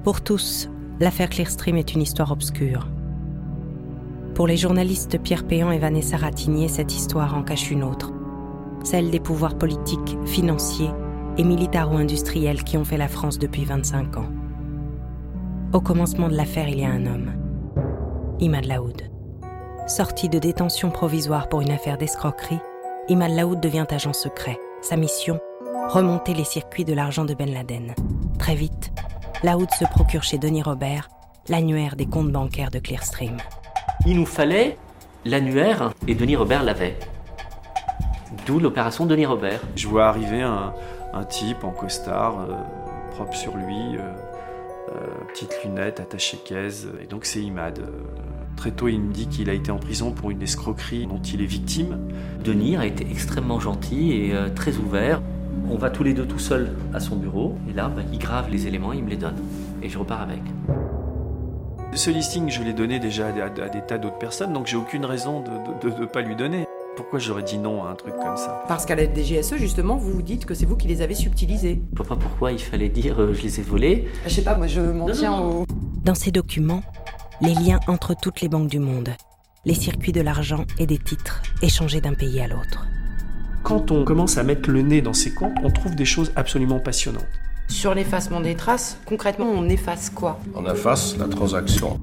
Pour tous, l'affaire Clearstream est une histoire obscure. Pour les journalistes Pierre Péan et Vanessa Ratignier, cette histoire en cache une autre. Celle des pouvoirs politiques, financiers et militaro-industriels qui ont fait la France depuis 25 ans. Au commencement de l'affaire, il y a un homme, Imad Laoud. Sorti de détention provisoire pour une affaire d'escroquerie, Imad Laoud devient agent secret. Sa mission, remonter les circuits de l'argent de Ben Laden. Très vite, Laoud se procure chez Denis Robert l'annuaire des comptes bancaires de Clearstream. Il nous fallait l'annuaire et Denis Robert l'avait. D'où l'opération Denis Robert. Je vois arriver un type en costard, propre sur lui, petite lunette, attaché caisse, et donc c'est Imad. Très tôt, il me dit qu'il a été en prison pour une escroquerie dont il est victime. Denis a été extrêmement gentil et très ouvert. On va tous les deux tout seuls à son bureau, et là, il grave les éléments, il me les donne. Et je repars avec. Ce listing, je l'ai donné déjà à des tas d'autres personnes, donc j'ai aucune raison de ne pas lui donner. Pourquoi j'aurais dit non à un truc comme ça ? Parce qu'à la DGSE, justement, vous vous dites que c'est vous qui les avez subtilisés. Je vois pas pourquoi il fallait dire je les ai volés. Je sais pas, moi je m'en tiens au... Dans ces documents, les liens entre toutes les banques du monde, les circuits de l'argent et des titres échangés d'un pays à l'autre. Quand on commence à mettre le nez dans ces comptes, on trouve des choses absolument passionnantes. Sur l'effacement des traces, concrètement, on efface quoi ? On efface la transaction.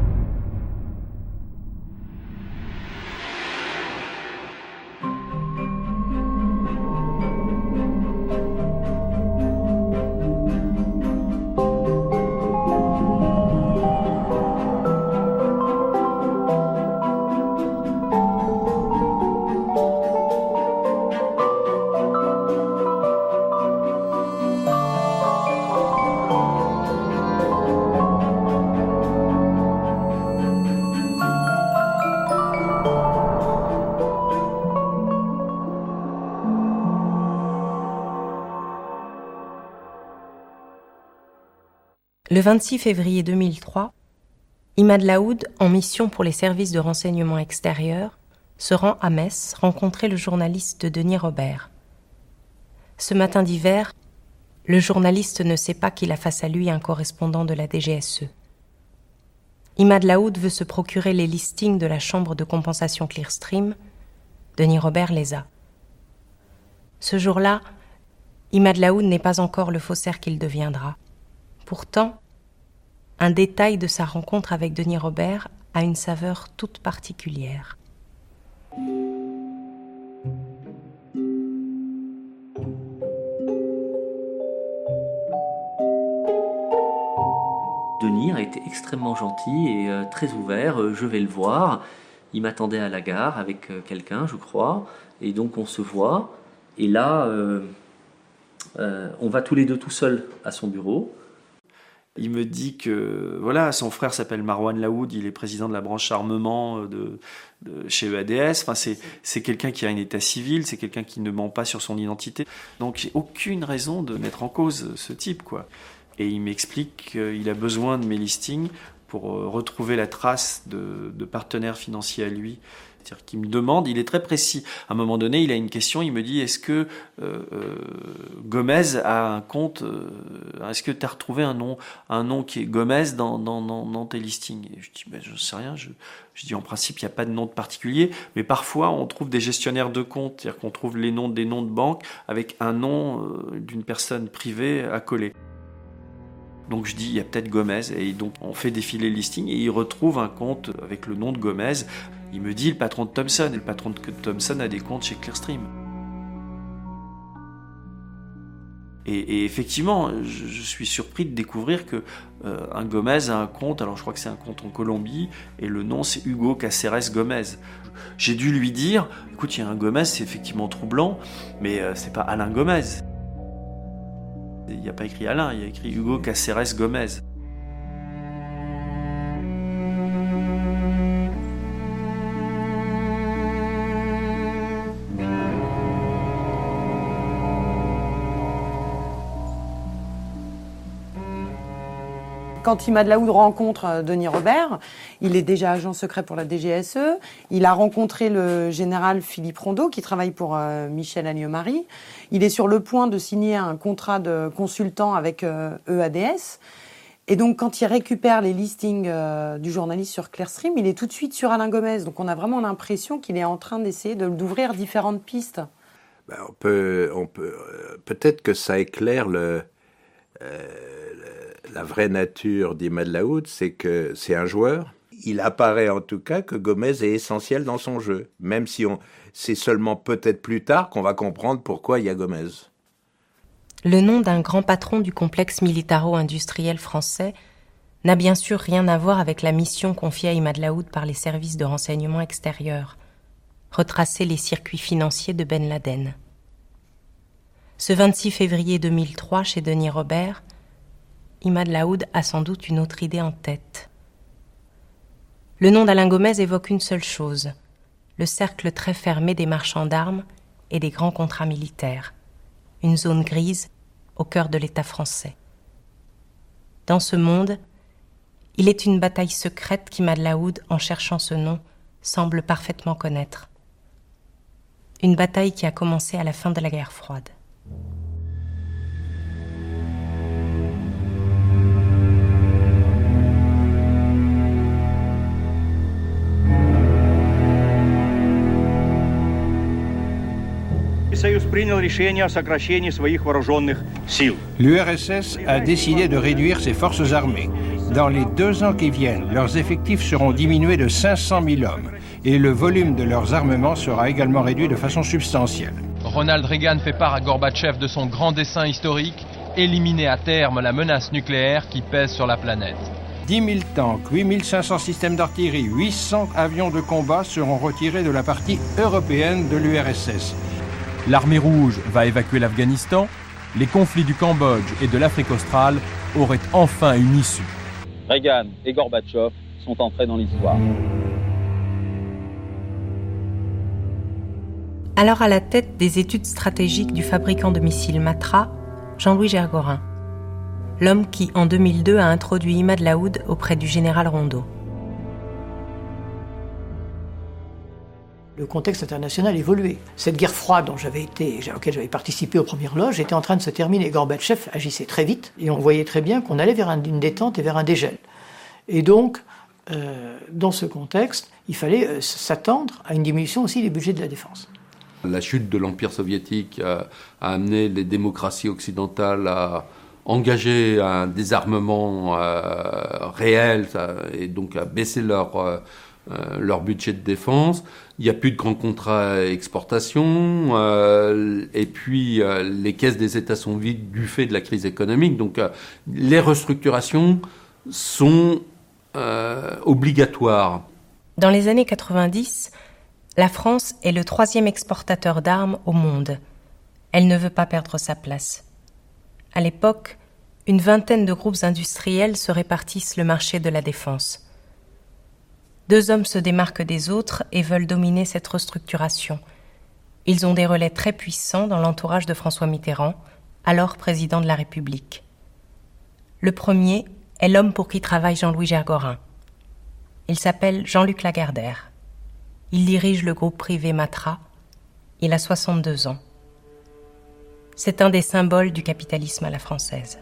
Le 26 février 2003, Imad Laoud, en mission pour les services de renseignement extérieur, se rend à Metz rencontrer le journaliste Denis Robert. Ce matin d'hiver, le journaliste ne sait pas qu'il a face à lui un correspondant de la DGSE. Imad Laoud veut se procurer les listings de la chambre de compensation Clearstream. Denis Robert les a. Ce jour-là, Imad Laoud n'est pas encore le faussaire qu'il deviendra. Pourtant, un détail de sa rencontre avec Denis Robert a une saveur toute particulière. Denis a été extrêmement gentil et très ouvert. Je vais le voir. Il m'attendait à la gare avec quelqu'un, je crois. Et donc on se voit. Et là, on va tous les deux tout seuls à son bureau. Il me dit que voilà, son frère s'appelle Marwan Laoud, il est président de la branche armement chez EADS. Enfin, c'est quelqu'un qui a un état civil, c'est quelqu'un qui ne ment pas sur son identité. Donc j'ai aucune raison de mettre en cause ce type, quoi. Et il m'explique qu'il a besoin de mes listings pour retrouver la trace de partenaires financiers à lui. C'est-à-dire qu'il me demande, il est très précis. À un moment donné, il a une question, il me dit, est-ce que Gomez a un compte, est-ce que tu as retrouvé un nom qui est Gomez dans tes listings ? Et je dis, je ne sais rien, je dis en principe, il n'y a pas de nom de particulier, mais parfois on trouve des gestionnaires de comptes, c'est-à-dire qu'on trouve des noms de banque avec un nom d'une personne privée accolé. Donc je dis, il y a peut-être Gomez, et donc on fait défiler le listing, et il retrouve un compte avec le nom de Gomez. Il me dit, le patron de Thomson, et le patron de Thomson a des comptes chez Clearstream. Et effectivement, je suis surpris de découvrir que un Gomez a un compte, alors je crois que c'est un compte en Colombie, et le nom c'est Hugo Caceres Gomez. J'ai dû lui dire, écoute, il y a un Gomez, c'est effectivement troublant, mais c'est pas Alain Gomez. Il n'y a pas écrit Alain, il y a écrit Hugo Caceres Gomez. Quand Imad Laoud rencontre Denis Robert, il est déjà agent secret pour la DGSE. Il a rencontré le général Philippe Rondeau, qui travaille pour Michel Alliot-Marie. Il est sur le point de signer un contrat de consultant avec EADS. Et donc, quand il récupère les listings du journaliste sur Clearstream, il est tout de suite sur Alain Gomez. Donc, on a vraiment l'impression qu'il est en train d'essayer d'ouvrir différentes pistes. On peut peut-être que ça éclaire la vraie nature d'Imad Laoud, c'est que c'est un joueur. Il apparaît en tout cas que Gomez est essentiel dans son jeu, même si c'est seulement peut-être plus tard qu'on va comprendre pourquoi il y a Gomez. Le nom d'un grand patron du complexe militaro-industriel français n'a bien sûr rien à voir avec la mission confiée à Imad Laoud par les services de renseignement extérieur, retracer les circuits financiers de Ben Laden. Ce 26 février 2003, chez Denis Robert, Imad Laoud a sans doute une autre idée en tête. Le nom d'Alain Gomez évoque une seule chose, le cercle très fermé des marchands d'armes et des grands contrats militaires, une zone grise au cœur de l'État français. Dans ce monde, il est une bataille secrète qu'Imad Laoud, en cherchant ce nom, semble parfaitement connaître. Une bataille qui a commencé à la fin de la guerre froide. L'URSS a décidé de réduire ses forces armées. Dans les 2 ans qui viennent, leurs effectifs seront diminués de 500 000 hommes et le volume de leurs armements sera également réduit de façon substantielle. Ronald Reagan fait part à Gorbatchev de son grand dessein historique, éliminer à terme la menace nucléaire qui pèse sur la planète. 10 000 tanks, 8 500 systèmes d'artillerie, 800 avions de combat seront retirés de la partie européenne de l'URSS. L'armée rouge va évacuer l'Afghanistan. Les conflits du Cambodge et de l'Afrique australe auraient enfin une issue. Reagan et Gorbatchev sont entrés dans l'histoire. Alors à la tête des études stratégiques du fabricant de missiles Matra, Jean-Louis Gergorin, l'homme qui, en 2002, a introduit Imad Laoud auprès du général Rondeau. Le contexte international évoluait. Cette guerre froide auquel j'avais participé aux premières loges était en train de se terminer. Gorbatchev agissait très vite et on voyait très bien qu'on allait vers une détente et vers un dégel. Et donc, dans ce contexte, il fallait s'attendre à une diminution aussi des budgets de la défense. La chute de l'Empire soviétique a amené les démocraties occidentales à engager un désarmement réel et donc à baisser leur budget de défense. Il n'y a plus de grands contrats exportation, et puis les caisses des États sont vides du fait de la crise économique. Donc les restructurations sont obligatoires. Dans les années 90, la France est le 3e exportateur d'armes au monde. Elle ne veut pas perdre sa place. À l'époque, une vingtaine de groupes industriels se répartissent le marché de la défense. 2 hommes se démarquent des autres et veulent dominer cette restructuration. Ils ont des relais très puissants dans l'entourage de François Mitterrand, alors président de la République. Le premier est l'homme pour qui travaille Jean-Louis Gergorin. Il s'appelle Jean-Luc Lagardère. Il dirige le groupe privé Matra. Il a 62 ans. C'est un des symboles du capitalisme à la française.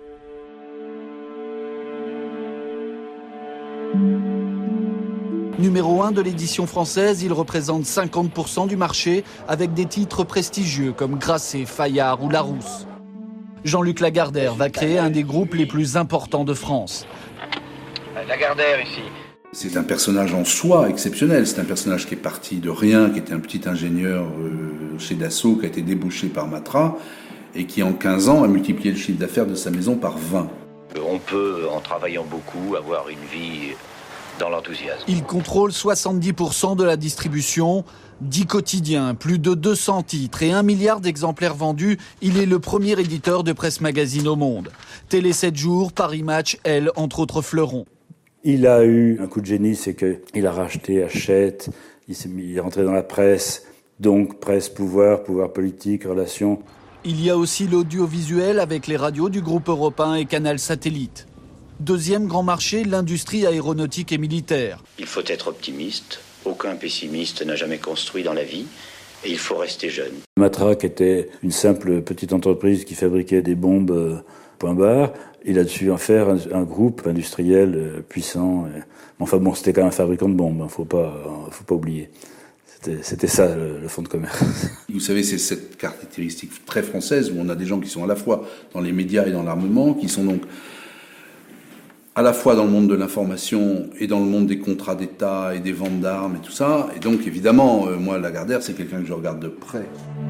Numéro 1 de l'édition française, il représente 50% du marché avec des titres prestigieux comme Grasset, Fayard ou Larousse. Jean-Luc Lagardère va créer un des groupes les plus importants de France. Lagardère ici. C'est un personnage en soi exceptionnel. C'est un personnage qui est parti de rien, qui était un petit ingénieur chez Dassault, qui a été débauché par Matra et qui en 15 ans a multiplié le chiffre d'affaires de sa maison par 20. On peut, en travaillant beaucoup, avoir une vie dans l'enthousiasme. Il contrôle 70% de la distribution, 10 quotidiens, plus de 200 titres et 1 milliard d'exemplaires vendus. Il est le premier éditeur de presse magazine au monde. Télé 7 jours, Paris Match, Elle, entre autres fleurons. Il a eu un coup de génie, c'est qu'il a racheté Hachette, il est rentré dans la presse, donc presse, pouvoir politique, relations. Il y a aussi l'audiovisuel avec les radios du groupe Europe 1 et Canal Satellite. Deuxième grand marché, l'industrie aéronautique et militaire. Il faut être optimiste, aucun pessimiste n'a jamais construit dans la vie, et il faut rester jeune. Matra, qui était une simple petite entreprise qui fabriquait des bombes point barre. Il a dû en faire un groupe industriel puissant. Enfin bon, c'était quand même un fabricant de bombes, faut pas oublier. C'était ça le fonds de commerce. Vous savez, c'est cette caractéristique très française où on a des gens qui sont à la fois dans les médias et dans l'armement, qui sont donc à la fois dans le monde de l'information et dans le monde des contrats d'État et des ventes d'armes et tout ça. Et donc évidemment, moi, Lagardère, c'est quelqu'un que je regarde de près.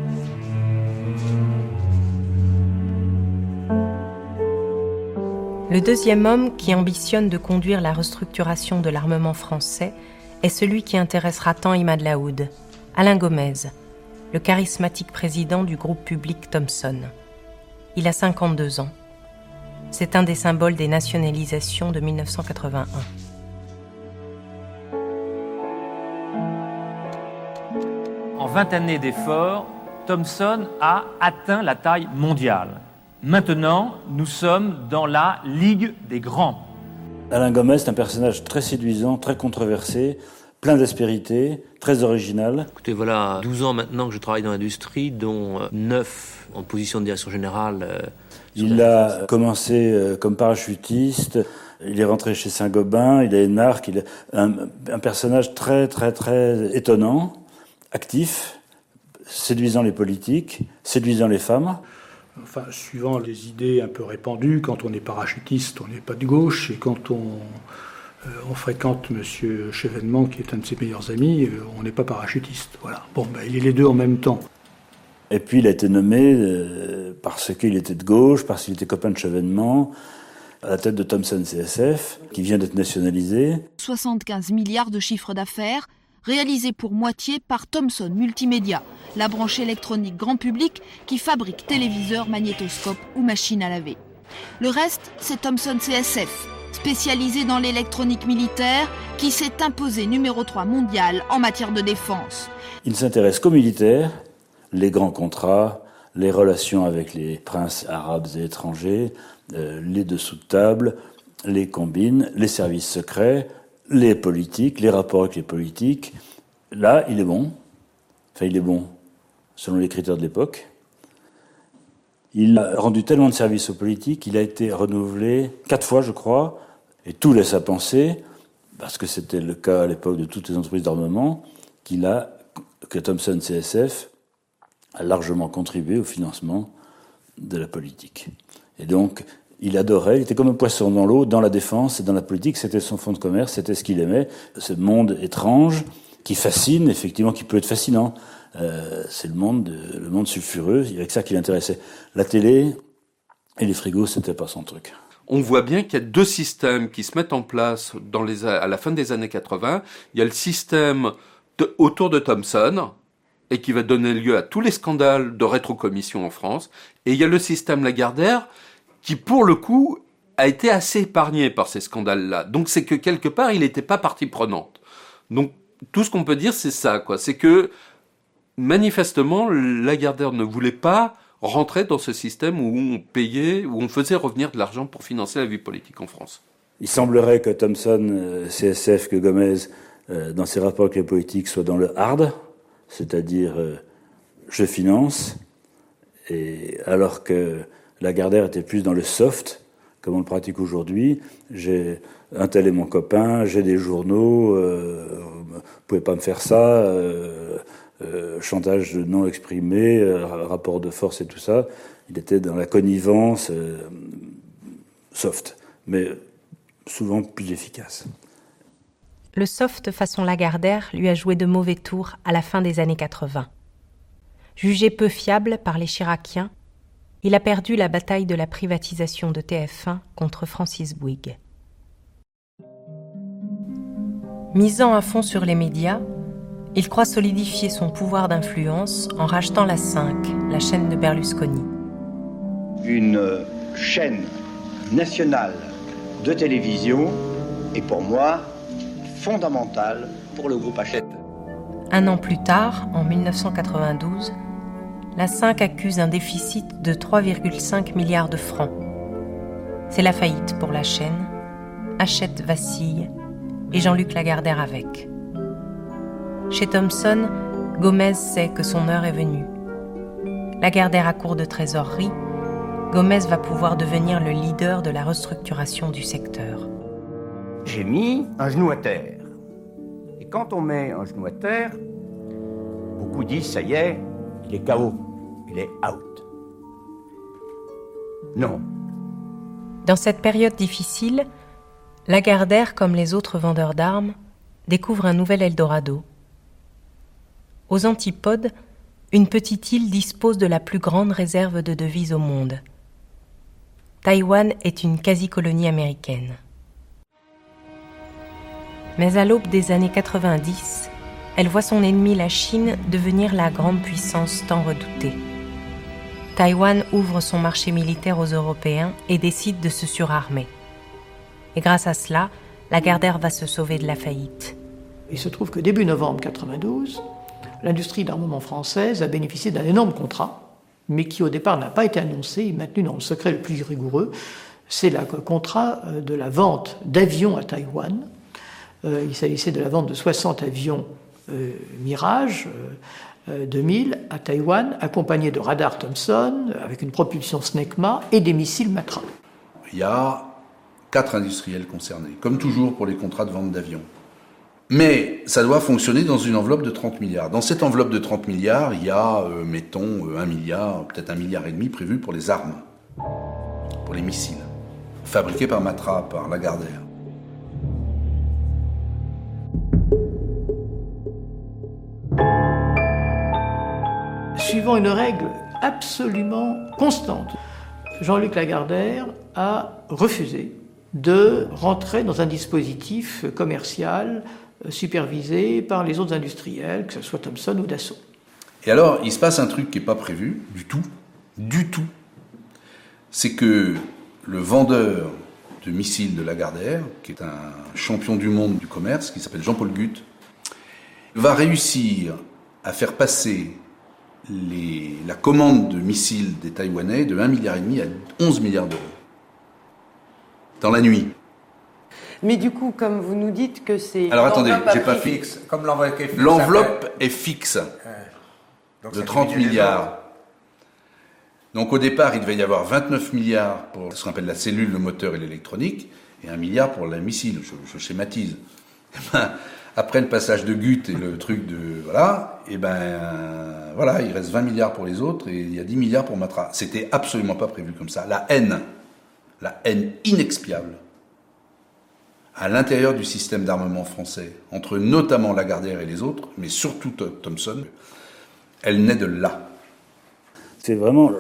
Le deuxième homme qui ambitionne de conduire la restructuration de l'armement français est celui qui intéressera tant Imad Laoud, Alain Gomez, le charismatique président du groupe public Thomson. Il a 52 ans. C'est un des symboles des nationalisations de 1981. En 20 années d'efforts, Thomson a atteint la taille mondiale. Maintenant, nous sommes dans la Ligue des grands. Alain Gomez est un personnage très séduisant, très controversé, plein d'aspérité, très original. Écoutez, voilà 12 ans maintenant que je travaille dans l'industrie, dont 9 en position de direction générale. Il a commencé comme parachutiste, il est rentré chez Saint-Gobain, il a une arc, il est un personnage très très très étonnant, actif, séduisant les politiques, séduisant les femmes. Enfin, suivant les idées un peu répandues, quand on est parachutiste, on n'est pas de gauche, et quand on fréquente M. Chevènement, qui est un de ses meilleurs amis, on n'est pas parachutiste. Voilà. Bon, il est les deux en même temps. Et puis il a été nommé parce qu'il était de gauche, parce qu'il était copain de Chevènement, à la tête de Thomson CSF, qui vient d'être nationalisé. 75 milliards de chiffre d'affaires, réalisé pour moitié par Thomson Multimédia, la branche électronique grand public qui fabrique téléviseurs, magnétoscopes ou machines à laver. Le reste, c'est Thomson CSF, spécialisé dans l'électronique militaire, qui s'est imposé numéro 3 mondial en matière de défense. Il ne s'intéresse qu'aux militaires, les grands contrats, les relations avec les princes arabes et étrangers, les dessous de table, les combines, les services secrets, les politiques, les rapports avec les politiques. Là, il est bon. Enfin, il est bon, selon les critères de l'époque. Il a rendu tellement de services aux politiques, il a été renouvelé 4 fois, je crois, et tout laisse à penser, parce que c'était le cas à l'époque de toutes les entreprises d'armement, que Thomson CSF a largement contribué au financement de la politique. Et donc, il adorait, il était comme un poisson dans l'eau, dans la défense et dans la politique, c'était son fonds de commerce, c'était ce qu'il aimait, ce monde étrange qui fascine, effectivement, qui peut être fascinant. C'est le monde sulfureux, il y avait que ça qui l'intéressait. La télé et les frigos, c'était pas son truc. On voit bien qu'il y a 2 systèmes qui se mettent en place à la fin des années 80. Il y a le système autour de Thomson, et qui va donner lieu à tous les scandales de rétrocommission en France. Et il y a le système Lagardère, qui, pour le coup, a été assez épargné par ces scandales-là. Donc c'est que, quelque part, il n'était pas partie prenante. Donc, tout ce qu'on peut dire, c'est ça, quoi. C'est que, manifestement, Lagardère ne voulait pas rentrer dans ce système où on faisait revenir de l'argent pour financer la vie politique en France. Il semblerait que Thomson, CSF, que Gomez, dans ses rapports avec les politiques, soit dans le hard, c'est-à-dire je finance, et alors que Lagardère était plus dans le soft, comme on le pratique aujourd'hui. J'ai un tel est mon copain, j'ai des journaux, vous pouvez pas me faire ça, chantage non exprimé, rapport de force et tout ça. Il était dans la connivence soft, mais souvent plus efficace. Le soft façon Lagardère lui a joué de mauvais tours à la fin des années 80. Jugé peu fiable par les Chiraciens, il a perdu la bataille de la privatisation de TF1 contre Francis Bouygues. Misant à fond sur les médias, il croit solidifier son pouvoir d'influence en rachetant la 5, la chaîne de Berlusconi. Une chaîne nationale de télévision est pour moi fondamentale pour le groupe Hachette. Un an plus tard, en 1992, la 5 accuse un déficit de 3,5 milliards de francs. C'est la faillite pour la chaîne. Hachette vacille et Jean-Luc Lagardère avec. Chez Thomson, Gomez sait que son heure est venue. Lagardère à court de trésorerie, Gomez va pouvoir devenir le leader de la restructuration du secteur. J'ai mis un genou à terre. Et quand on met un genou à terre, beaucoup disent, ça y est, il est KO, il est out. Non. Dans cette période difficile, Lagardère, comme les autres vendeurs d'armes, découvre un nouvel Eldorado. Aux antipodes, une petite île dispose de la plus grande réserve de devises au monde. Taïwan est une quasi-colonie américaine. Mais à l'aube des années 90, elle voit son ennemi, la Chine, devenir la grande puissance tant redoutée. Taïwan ouvre son marché militaire aux Européens et décide de se surarmer. Et grâce à cela, Lagardère va se sauver de la faillite. Il se trouve que début novembre 1992, l'industrie d'armement française a bénéficié d'un énorme contrat, mais qui au départ n'a pas été annoncé et maintenu dans le secret le plus rigoureux. C'est le contrat de la vente d'avions à Taïwan. Il s'agissait de la vente de 60 avions Mirage 2000 à Taïwan, accompagnés de radars Thomson, avec une propulsion SNECMA et des missiles Matra. Il y a 4 industriels concernés, comme toujours pour les contrats de vente d'avions. Mais ça doit fonctionner dans une enveloppe de 30 milliards. Dans cette enveloppe de 30 milliards, il y a, mettons, 1 milliard, peut-être 1,5 milliard prévu pour les armes, pour les missiles, fabriqués par Matra, par Lagardère. Suivant une règle absolument constante, Jean-Luc Lagardère a refusé de rentrer dans un dispositif commercial supervisé par les autres industriels, que ce soit Thomson ou Dassault. Et alors, il se passe un truc qui n'est pas prévu du tout. C'est que le vendeur de missiles de Lagardère, qui est un champion du monde du commerce, qui s'appelle Jean-Paul Guth, va réussir à faire passer la commande de missiles des Taïwanais de 1,5 milliard à 11 milliards d'euros. Dans la nuit. Mais du coup, comme vous nous dites que c'est... Alors attendez, j'ai pas fixe. Comme l'enveloppe est fixe. L'enveloppe est fixe. De 30 milliards. Donc au départ, il devait y avoir 29 milliards pour ce qu'on appelle la cellule, le moteur et l'électronique, et 1 milliard pour le missile, je schématise. Après le passage de Guth et le truc de... Voilà, il reste 20 milliards pour les autres et il y a 10 milliards pour Matra. C'était absolument pas prévu comme ça. La haine inexpiable à l'intérieur du système d'armement français, entre notamment Lagardère et les autres, mais surtout Thomson, elle naît de là. C'est vraiment...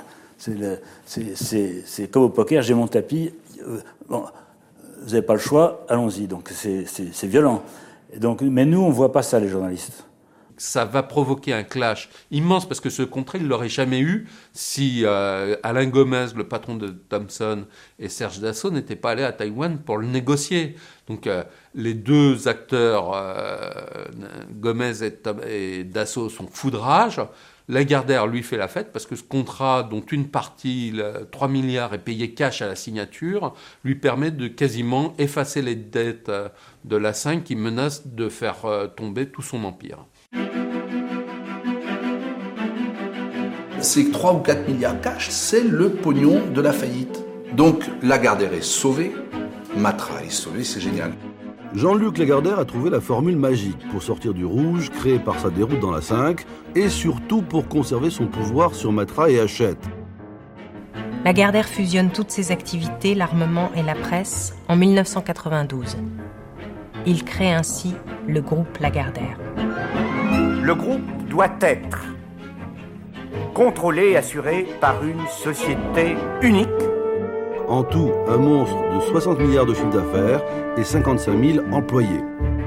C'est comme au poker, j'ai mon tapis, bon, vous n'avez pas le choix, allons-y. Donc c'est violent. Et donc, mais nous, on ne voit pas ça, les journalistes. Ça va provoquer un clash immense, parce que ce contrat, il ne l'aurait jamais eu si Alain Gomez, le patron de Thomson, et Serge Dassault n'étaient pas allés à Taïwan pour le négocier. Donc les deux acteurs, Gomez et Dassault, sont fous de rage. Lagardère, lui, fait la fête parce que ce contrat, dont une partie, 3 milliards, est payé cash à la signature, lui permet de quasiment effacer les dettes de la 5 qui menacent de faire tomber tout son empire. Ces 3 ou 4 milliards cash, c'est le pognon de la faillite. Donc Lagardère est sauvé, Matra est sauvé, c'est génial. Jean-Luc Lagardère a trouvé la formule magique pour sortir du rouge créé par sa déroute dans la 5 et surtout pour conserver son pouvoir sur Matra et Hachette. Lagardère fusionne toutes ses activités, l'armement et la presse, en 1992. Il crée ainsi le groupe Lagardère. Le groupe doit être contrôlé et assuré par une société unique. En tout, un monstre de 60 milliards de chiffre d'affaires et 55 000 employés.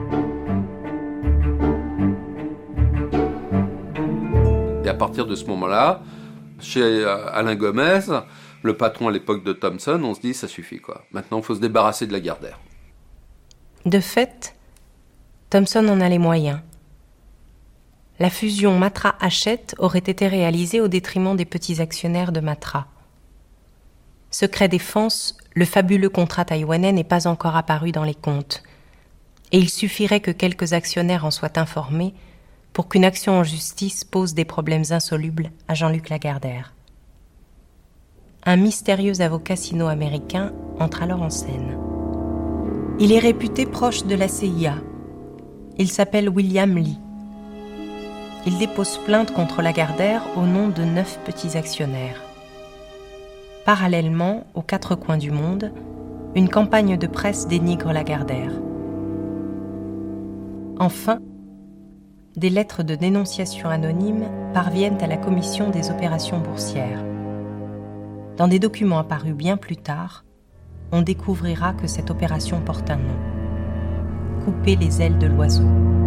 Et à partir de ce moment-là, chez Alain Gomez, le patron à l'époque de Thomson, on se dit ça suffit quoi. Maintenant, il faut se débarrasser de Lagardère. De fait, Thomson en a les moyens. La fusion Matra-Hachette aurait été réalisée au détriment des petits actionnaires de Matra. Secret défense, le fabuleux contrat taïwanais n'est pas encore apparu dans les comptes. Et il suffirait que quelques actionnaires en soient informés pour qu'une action en justice pose des problèmes insolubles à Jean-Luc Lagardère. un mystérieux avocat sino-américain entre alors en scène. Il est réputé proche de la CIA. Il s'appelle William Lee. Il dépose plainte contre Lagardère au nom de 9 petits actionnaires. Parallèlement, aux 4 coins du monde, une campagne de presse dénigre Lagardère. Enfin, des lettres de dénonciation anonymes parviennent à la commission des opérations boursières. Dans des documents apparus bien plus tard, on découvrira que cette opération porte un nom. Couper les ailes de l'oiseau.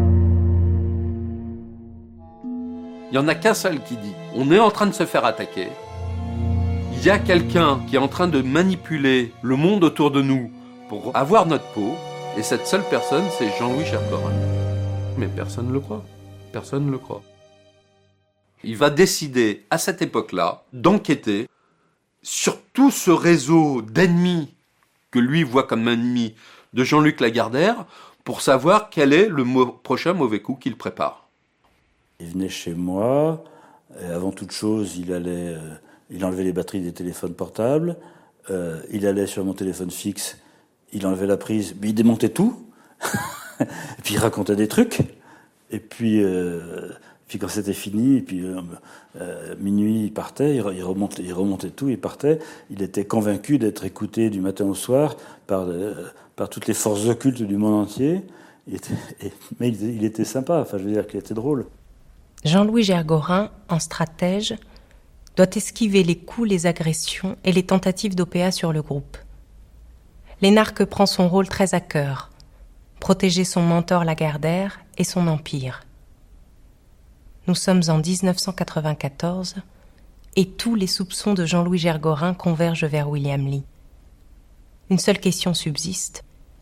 Il n'y en a qu'un seul qui dit « On est en train de se faire attaquer. Il y a quelqu'un qui est en train de manipuler le monde autour de nous pour avoir notre peau. » Et cette seule personne, c'est Jean-Louis Gergorin. Mais personne ne le croit. Personne ne le croit. Il va décider, à cette époque-là, d'enquêter sur tout ce réseau d'ennemis que lui voit comme ennemi de Jean-Luc Lagardère pour savoir quel est le prochain mauvais coup qu'il prépare. Il venait chez moi, et avant toute chose, il enlevait les batteries des téléphones portables, il allait sur mon téléphone fixe, il enlevait la prise, mais il démontait tout, et puis il racontait des trucs, et puis quand c'était fini, et puis minuit il partait, il remontait tout, il partait. Il était convaincu d'être écouté du matin au soir par toutes les forces occultes du monde entier. Mais il était sympa, enfin je veux dire qu'il était drôle. Jean-Louis Gergorin, en stratège, doit esquiver les coups, les agressions et les tentatives d'OPA sur le groupe. L'énarque prend son rôle très à cœur, protéger son mentor Lagardère et son empire. Nous sommes en 1994 et tous les soupçons de Jean-Louis Gergorin convergent vers William Lee. Une seule question subsiste.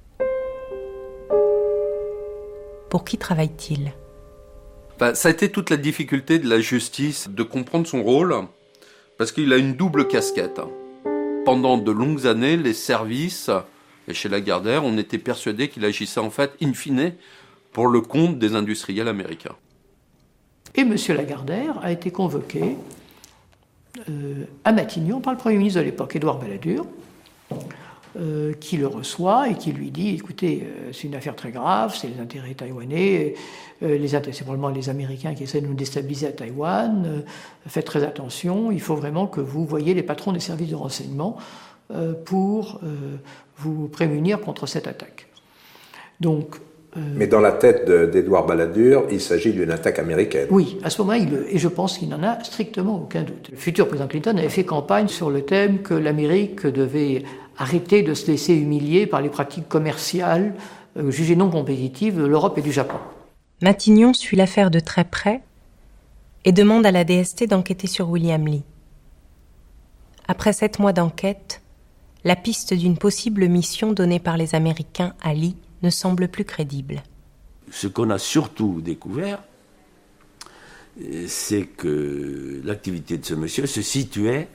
Pour qui travaille-t-il ? Ça a été toute la difficulté de la justice de comprendre son rôle, parce qu'il a une double casquette. Pendant de longues années, les services, et chez Lagardère, on était persuadé qu'il agissait en fait, in fine, pour le compte des industriels américains. Et M. Lagardère a été convoqué à Matignon par le Premier ministre de l'époque, Édouard Balladur, qui le reçoit et qui lui dit « Écoutez, c'est une affaire très grave, c'est les intérêts taïwanais, c'est probablement les Américains qui essaient de nous déstabiliser à Taïwan, faites très attention, il faut vraiment que vous voyiez les patrons des services de renseignement pour vous prémunir contre cette attaque. » Donc, mais dans la tête d'Édouard Balladur, il s'agit d'une attaque américaine. Oui, à ce moment-là, et je pense qu'il n'en a strictement aucun doute. Le futur président Clinton avait fait campagne sur le thème que l'Amérique devait arrêter de se laisser humilier par les pratiques commerciales jugées non compétitives de l'Europe et du Japon. Matignon suit l'affaire de très près et demande à la DST d'enquêter sur William Lee. Après 7 mois d'enquête, la piste d'une possible mission donnée par les Américains à Lee ne semble plus crédible. Ce qu'on a surtout découvert, c'est que l'activité de ce monsieur se situait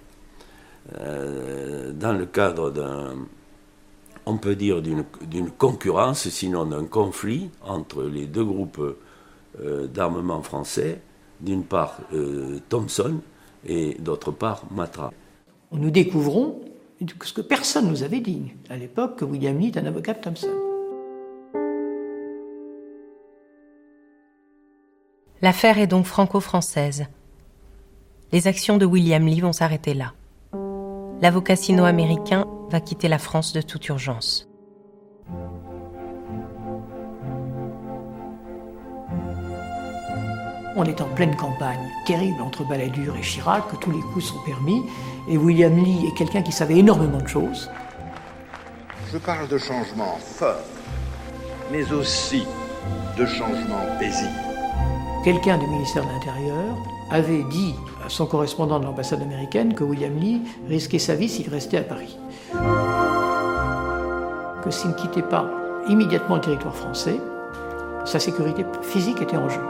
dans le cadre on peut dire d'une concurrence, sinon d'un conflit entre les deux groupes d'armement français, d'une part Thomson et d'autre part Matra. Nous découvrons ce que personne ne nous avait dit à l'époque, que William Lee est un avocat de Thomson. L'affaire est donc franco-française. Les actions de William Lee vont s'arrêter là. L'avocat sino-américain va quitter la France de toute urgence. On est en pleine campagne terrible entre Balladur et Chirac, que tous les coups sont permis, et William Lee est quelqu'un qui savait énormément de choses. Je parle de changements forts, mais aussi de changements paisibles. Quelqu'un du ministère de l'Intérieur avait dit à son correspondant de l'ambassade américaine que William Lee risquait sa vie s'il restait à Paris. Que s'il ne quittait pas immédiatement le territoire français, sa sécurité physique était en jeu.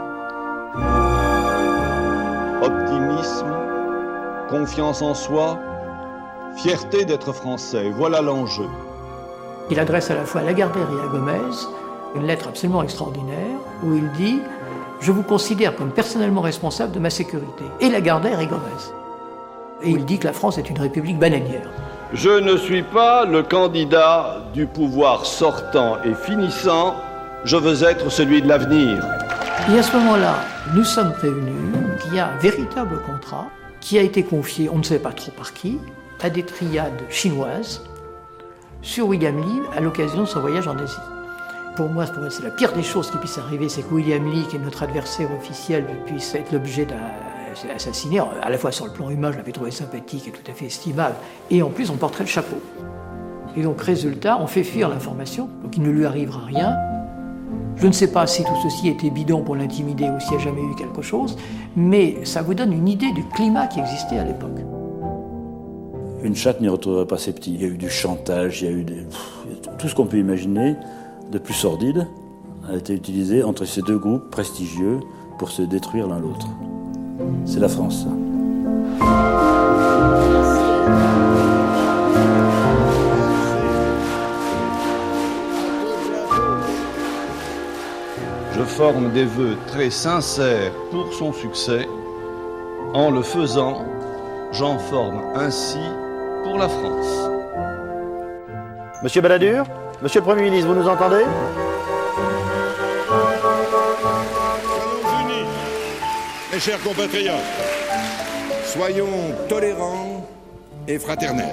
Optimisme, confiance en soi, fierté d'être français, voilà l'enjeu. Il adresse à la fois à Lagardère et à Gomez une lettre absolument extraordinaire où il dit « Je vous considère comme personnellement responsable de ma sécurité. » Et Lagardère et Gomez. Et il dit que la France est une république bananière. Je ne suis pas le candidat du pouvoir sortant et finissant, je veux être celui de l'avenir. Et à ce moment-là, nous sommes prévenus qu'il y a un véritable contrat qui a été confié, on ne sait pas trop par qui, à des triades chinoises sur William Lee à l'occasion de son voyage en Asie. Pour moi, c'est la pire des choses qui puisse arriver, c'est que William Lee, qui est notre adversaire officiel, puisse être l'objet d'un assassiné. À la fois sur le plan humain, je l'avais trouvé sympathique et tout à fait estimable, et en plus on porterait le chapeau. Et donc résultat, on fait fuir l'information, donc il ne lui arrivera rien. Je ne sais pas si tout ceci était bidon pour l'intimider ou s'il n'y a jamais eu quelque chose, mais ça vous donne une idée du climat qui existait à l'époque. Une chatte n'y retrouverait pas ses petits. Il y a eu du chantage, il y a eu tout ce qu'on peut imaginer de plus sordide a été utilisé entre ces deux groupes prestigieux pour se détruire l'un l'autre. C'est la France, ça. Je forme des vœux très sincères pour son succès. En le faisant, j'en forme ainsi pour la France. Monsieur Balladur, Monsieur le Premier ministre, vous nous entendez ? Soyons unis, mes chers compatriotes. Soyons tolérants et fraternels.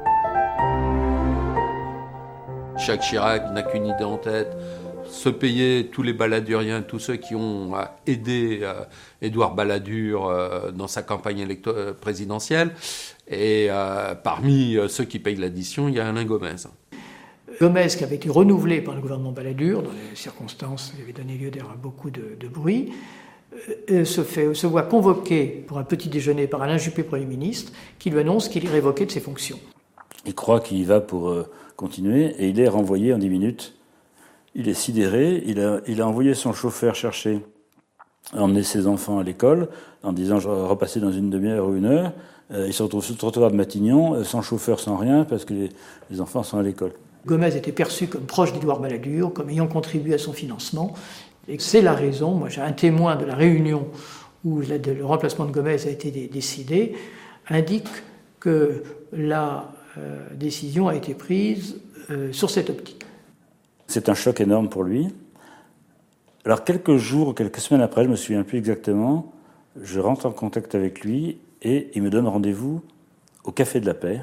Jacques Chirac n'a qu'une idée en tête, se payer tous les baladuriens, tous ceux qui ont aidé Édouard Balladur dans sa campagne présidentielle. Et parmi ceux qui payent l'addition, il y a Alain Gomez. Gomez, qui avait été renouvelé par le gouvernement Balladur, dans les circonstances qui avaient donné lieu à beaucoup de bruit, se voit convoqué pour un petit déjeuner par Alain Juppé, Premier ministre, qui lui annonce qu'il est révoqué de ses fonctions. Il croit qu'il y va pour continuer et il est renvoyé en 10 minutes. Il est sidéré, il a envoyé son chauffeur chercher, emmener ses enfants à l'école, en disant je vais repasser dans une demi-heure ou une heure. Il se retrouve sur le trottoir de Matignon, sans chauffeur, sans rien, parce que les enfants sont à l'école. Gomez était perçu comme proche d'Édouard Balladur, comme ayant contribué à son financement. Et c'est la raison, moi j'ai un témoin de la réunion où le remplacement de Gomez a été décidé, indique que la décision a été prise sur cette optique. C'est un choc énorme pour lui. Alors quelques jours, quelques semaines après, je ne me souviens plus exactement, je rentre en contact avec lui et il me donne rendez-vous au Café de la Paix.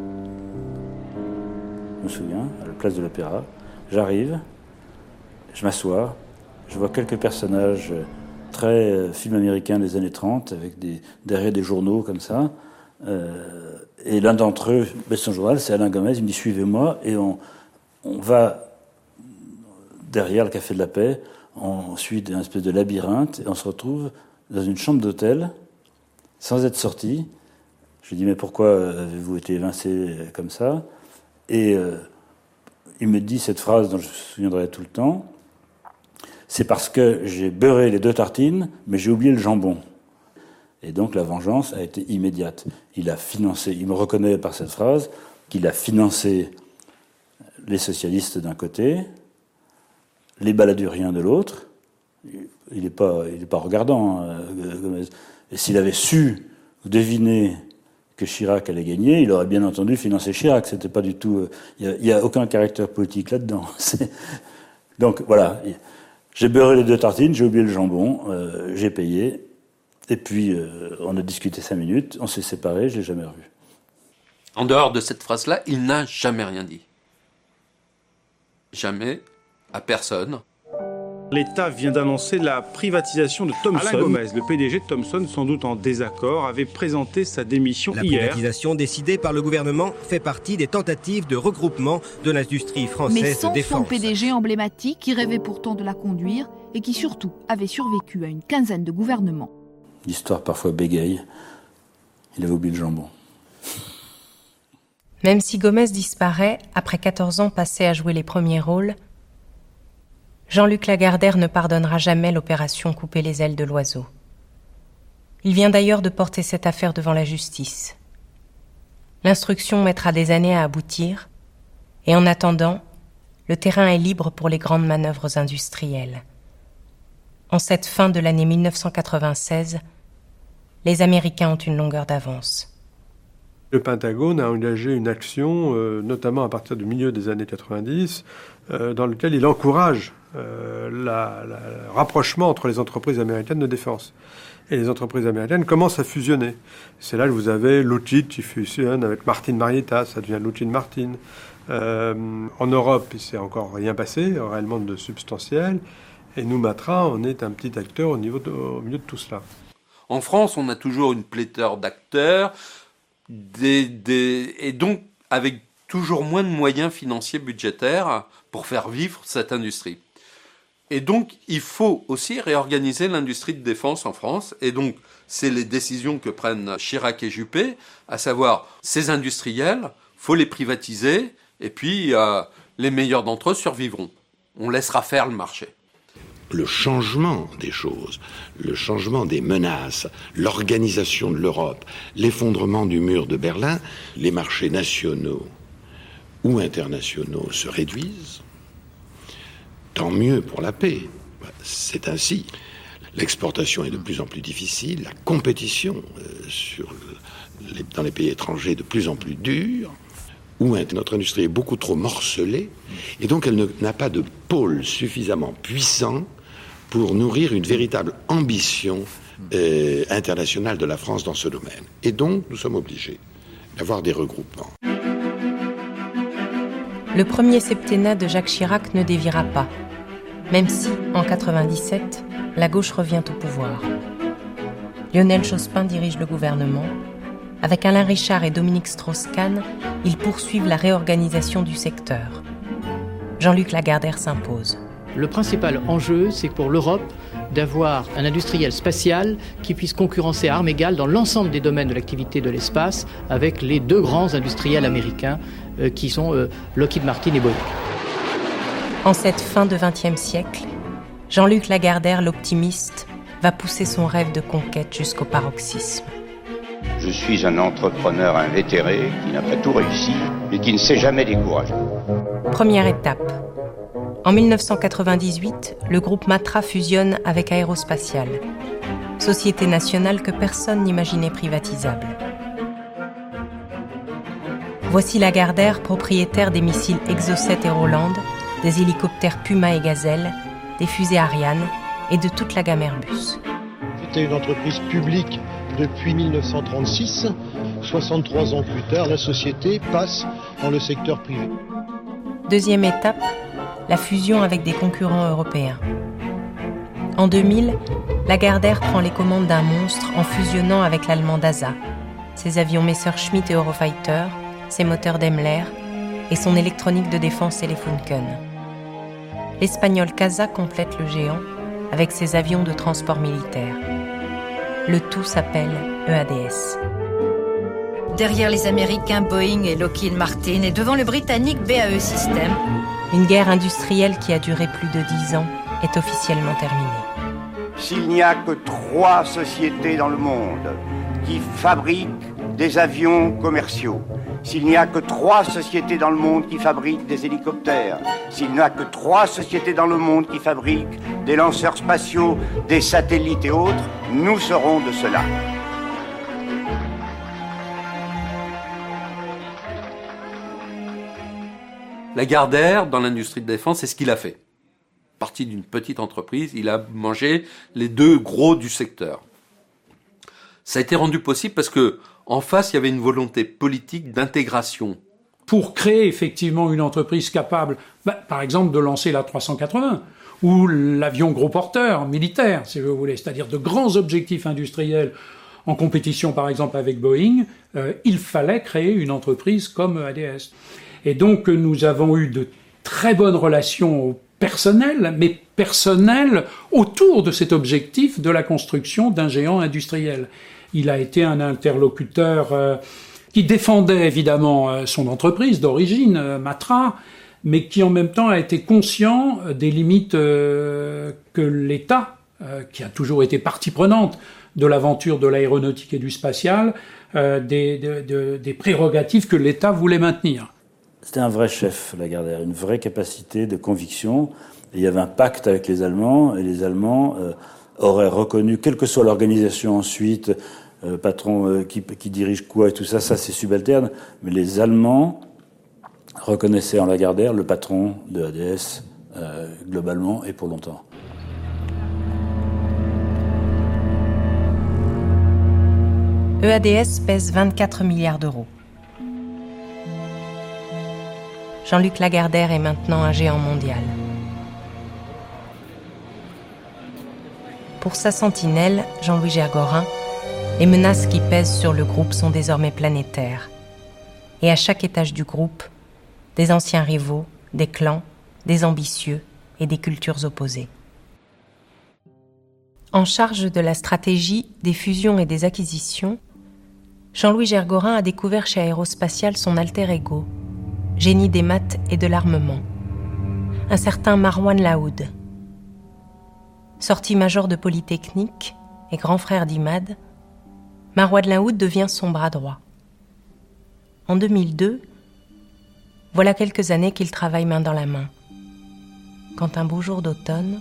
Je me souviens, à la place de l'Opéra. J'arrive, je m'assois, je vois quelques personnages très films américains des années 30, avec derrière des journaux comme ça. Et l'un d'entre eux baisse son journal, c'est Alain Gomez, il me dit « Suivez-moi » et on va derrière le Café de la Paix, on suit une espèce de labyrinthe et on se retrouve dans une chambre d'hôtel sans être sorti. Je lui dis « Mais pourquoi avez-vous été évincé comme ça ?» Et il me dit cette phrase dont je me souviendrai tout le temps. C'est parce que j'ai beurré les 2 tartines, mais j'ai oublié le jambon. Et donc la vengeance a été immédiate. Il a financé, il me reconnaît par cette phrase, qu'il a financé les socialistes d'un côté, les baladuriens de l'autre. Il n'est pas regardant, hein, Gomez. Et s'il avait su deviner que Chirac allait gagner, il aurait bien entendu financer Chirac. C'était pas du tout. Il y a aucun caractère politique là-dedans. Donc voilà, j'ai beurré les 2 tartines, j'ai oublié le jambon, j'ai payé, et puis on a discuté 5 minutes, on s'est séparés, je l'ai jamais revu. En dehors de cette phrase-là, il n'a jamais rien dit. Jamais, à personne. L'État vient d'annoncer la privatisation de Thomson. Alain Gomez, le PDG de Thomson, sans doute en désaccord, avait présenté sa démission hier. La privatisation décidée par le gouvernement fait partie des tentatives de regroupement de l'industrie française de défense. Mais sans son PDG emblématique qui rêvait pourtant de la conduire et qui surtout avait survécu à une quinzaine de gouvernements. L'histoire parfois bégaye. Il avait oublié le jambon. Même si Gomez disparaît, après 14 ans passés à jouer les premiers rôles, Jean-Luc Lagardère ne pardonnera jamais l'opération Couper les ailes de l'oiseau. Il vient d'ailleurs de porter cette affaire devant la justice. L'instruction mettra des années à aboutir, et en attendant, le terrain est libre pour les grandes manœuvres industrielles. En cette fin de l'année 1996, les Américains ont une longueur d'avance. Le Pentagone a engagé une action, notamment à partir du milieu des années 90, dans lequel il encourage le rapprochement entre les entreprises américaines de défense. Et les entreprises américaines commencent à fusionner. C'est là que vous avez Lockheed qui fusionne avec Martin Marietta, ça devient Lockheed Martin. En Europe, il ne s'est encore rien passé, réellement de substantiel. Et nous, Matra, on est un petit acteur au milieu de tout cela. En France, on a toujours une pléthore d'acteurs, et donc avec toujours moins de moyens financiers budgétaires pour faire vivre cette industrie. Et donc, il faut aussi réorganiser l'industrie de défense en France. Et donc, c'est les décisions que prennent Chirac et Juppé, à savoir, ces industriels, faut les privatiser, et puis les meilleurs d'entre eux survivront. On laissera faire le marché. Le changement des choses, le changement des menaces, l'organisation de l'Europe, l'effondrement du mur de Berlin, les marchés nationaux ou internationaux se réduisent. Tant mieux pour la paix. C'est ainsi. L'exportation est de plus en plus difficile, la compétition dans les pays étrangers de plus en plus dure, où notre industrie est beaucoup trop morcelée, et donc elle n'a pas de pôle suffisamment puissant pour nourrir une véritable ambition internationale de la France dans ce domaine. Et donc, nous sommes obligés d'avoir des regroupements. Le premier septennat de Jacques Chirac ne déviera pas, même si, en 1997, la gauche revient au pouvoir. Lionel Jospin dirige le gouvernement. Avec Alain Richard et Dominique Strauss-Kahn, ils poursuivent la réorganisation du secteur. Jean-Luc Lagardère s'impose. Le principal enjeu, c'est pour l'Europe d'avoir un industriel spatial qui puisse concurrencer à armes égales dans l'ensemble des domaines de l'activité de l'espace avec les deux grands industriels américains qui sont Lockheed Martin et Boeing. En cette fin de XXe siècle, Jean-Luc Lagardère, l'optimiste, va pousser son rêve de conquête jusqu'au paroxysme. Je suis un entrepreneur invétéré qui n'a pas tout réussi et qui ne s'est jamais découragé. Première étape. En 1998, le groupe Matra fusionne avec Aérospatiale, société nationale que personne n'imaginait privatisable. Voici Lagardère, propriétaire des missiles Exocet et Roland, des hélicoptères Puma et Gazelle, des fusées Ariane et de toute la gamme Airbus. C'était une entreprise publique depuis 1936. 63 ans plus tard, la société passe dans le secteur privé. Deuxième étape, la fusion avec des concurrents européens. En 2000, Lagardère prend les commandes d'un monstre en fusionnant avec l'allemand DASA, ses avions Messerschmitt et Eurofighter, ses moteurs Daimler et son électronique de défense Telefunken. L'espagnol CASA complète le géant avec ses avions de transport militaire. Le tout s'appelle EADS. Derrière les Américains Boeing et Lockheed Martin et devant le Britannique BAE Systems, une guerre industrielle qui a duré plus de 10 ans est officiellement terminée. S'il n'y a que 3 sociétés dans le monde qui fabriquent des avions commerciaux, s'il n'y a que 3 sociétés dans le monde qui fabriquent des hélicoptères, s'il n'y a que 3 sociétés dans le monde qui fabriquent des lanceurs spatiaux, des satellites et autres, nous serons de cela. Lagardère, dans l'industrie de défense, c'est ce qu'il a fait. Parti d'une petite entreprise, il a mangé les deux gros du secteur. Ça a été rendu possible parce que en face, il y avait une volonté politique d'intégration. Pour créer effectivement une entreprise capable, par exemple, de lancer l'A380 ou l'avion gros porteur militaire, si vous voulez, c'est-à-dire de grands objectifs industriels en compétition, par exemple, avec Boeing, il fallait créer une entreprise comme EADS. Et donc, nous avons eu de très bonnes relations personnelles, mais personnelles autour de cet objectif de la construction d'un géant industriel. Il a été un interlocuteur qui défendait évidemment son entreprise d'origine, Matra, mais qui en même temps a été conscient des limites que l'État, qui a toujours été partie prenante de l'aventure de l'aéronautique et du spatial, des prérogatives que l'État voulait maintenir. C'était un vrai chef, Lagardère, une vraie capacité de conviction. Et il y avait un pacte avec les Allemands, et les Allemands auraient reconnu, quelle que soit l'organisation ensuite, patron qui dirige quoi et tout ça, ça c'est subalterne. Mais les Allemands reconnaissaient en Lagardère le patron de ADS globalement et pour longtemps. EADS pèse 24 milliards d'euros. Jean-Luc Lagardère est maintenant un géant mondial. Pour sa sentinelle, Jean-Louis Gergorin, les menaces qui pèsent sur le groupe sont désormais planétaires. Et à chaque étage du groupe, des anciens rivaux, des clans, des ambitieux et des cultures opposées. En charge de la stratégie, des fusions et des acquisitions, Jean-Louis Gergorin a découvert chez Aérospatiale son alter ego, génie des maths et de l'armement, un certain Marouane Laoud. Sorti major de Polytechnique et grand frère d'Imad, Marouane Laoud devient son bras droit. En 2002, voilà quelques années qu'il travaille main dans la main. Quand un beau jour d'automne...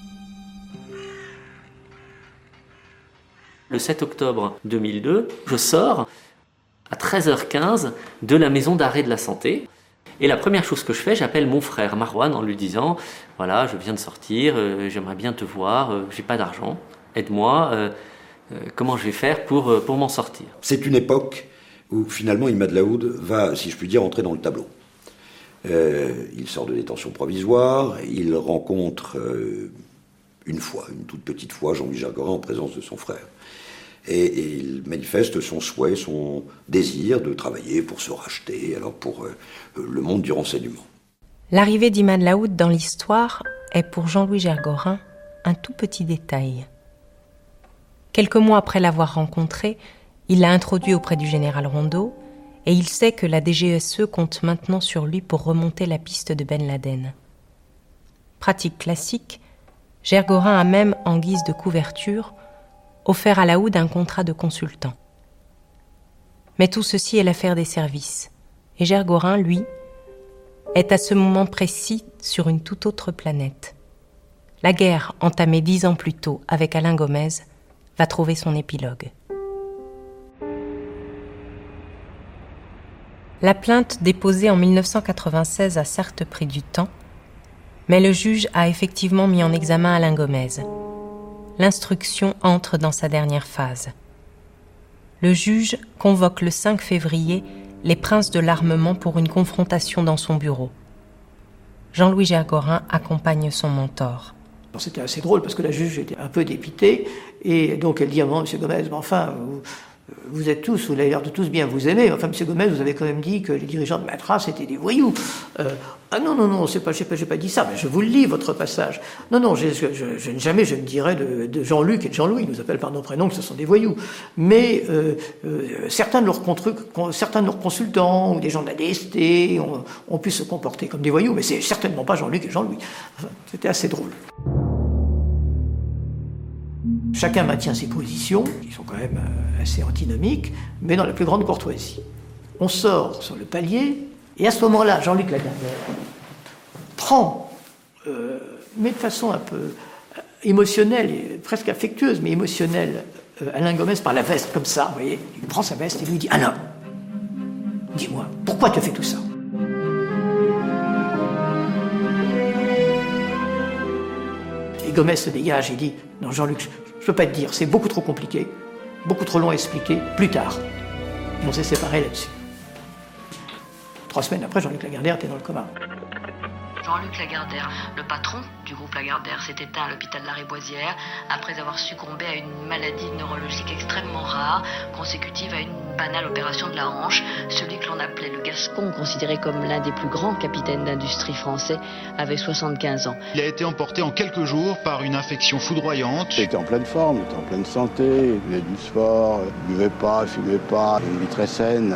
Le 7 octobre 2002, je sors à 13h15 de la maison d'arrêt de la santé. Et la première chose que je fais, j'appelle mon frère Marouane en lui disant « Voilà, je viens de sortir, j'aimerais bien te voir, j'ai pas d'argent, aide-moi, comment je vais faire pour m'en sortir ?» C'est une époque où finalement Imad Laoud va, si je puis dire, entrer dans le tableau. Il sort de détention provisoire, il rencontre une toute petite fois, Jean-Louis Gergorin en présence de son frère. Et il manifeste son souhait, son désir de travailler pour se racheter, alors pour le monde du renseignement. L'arrivée d'Imad Laoud dans l'histoire est pour Jean-Louis Gergorin un tout petit détail. Quelques mois après l'avoir rencontré, il l'a introduit auprès du général Rondeau et il sait que la DGSE compte maintenant sur lui pour remonter la piste de Ben Laden. Pratique classique, Gergorin a même, en guise de couverture, offert à Laoud un contrat de consultant. Mais tout ceci est l'affaire des services. Et Gergorin, lui, est à ce moment précis sur une toute autre planète. La guerre, entamée 10 ans plus tôt avec Alain Gomez, va trouver son épilogue. La plainte déposée en 1996 a certes pris du temps, mais le juge a effectivement mis en examen Alain Gomez. L'instruction entre dans sa dernière phase. Le juge convoque le 5 février les princes de l'armement pour une confrontation dans son bureau. Jean-Louis Gergorin accompagne son mentor. C'était assez drôle parce que la juge était un peu dépitée et donc elle dit à moi, monsieur Gomez, mais enfin, vous êtes tous, vous avez l'air de tous bien vous aimer. Enfin, monsieur Gomez, vous avez quand même dit que les dirigeants de Matra, c'était des voyous. Ah non, j'ai pas dit ça, mais je vous le lis, votre passage. Non, jamais je ne dirais de Jean-Luc et de Jean-Louis, ils nous appellent par nos prénoms, que ce sont des voyous. Mais certains de leurs consultants ou des gens de la DST ont pu se comporter comme des voyous, mais c'est certainement pas Jean-Luc et Jean-Louis. Enfin, c'était assez drôle. Chacun maintient ses positions, qui sont quand même assez antinomiques, mais dans la plus grande courtoisie. On sort sur le palier, et à ce moment-là, Jean-Luc Lagardère prend, mais de façon un peu émotionnelle, et presque affectueuse, mais émotionnelle, Alain Gomez par la veste, comme ça, vous voyez. Il prend sa veste et lui dit « Alain, dis-moi, pourquoi tu as fait tout ça ?» Et Gomez se dégage et dit « Non, Jean-Luc, je ne peux pas te dire, c'est beaucoup trop compliqué, beaucoup trop long à expliquer, plus tard. » Et on s'est séparés là-dessus. 3 semaines après, Jean-Luc Lagardère était dans le coma. Jean-Luc Lagardère, le patron du groupe Lagardère, s'est éteint à l'hôpital de la Riboisière après avoir succombé à une maladie neurologique extrêmement rare, consécutive à une banale opération de la hanche. Celui que l'on appelait le Gascon, considéré comme l'un des plus grands capitaines d'industrie français, avait 75 ans. Il a été emporté en quelques jours par une infection foudroyante. Il était en pleine forme, il était en pleine santé, il faisait du sport, il ne buvait pas, il ne fumait pas, une vie très saine.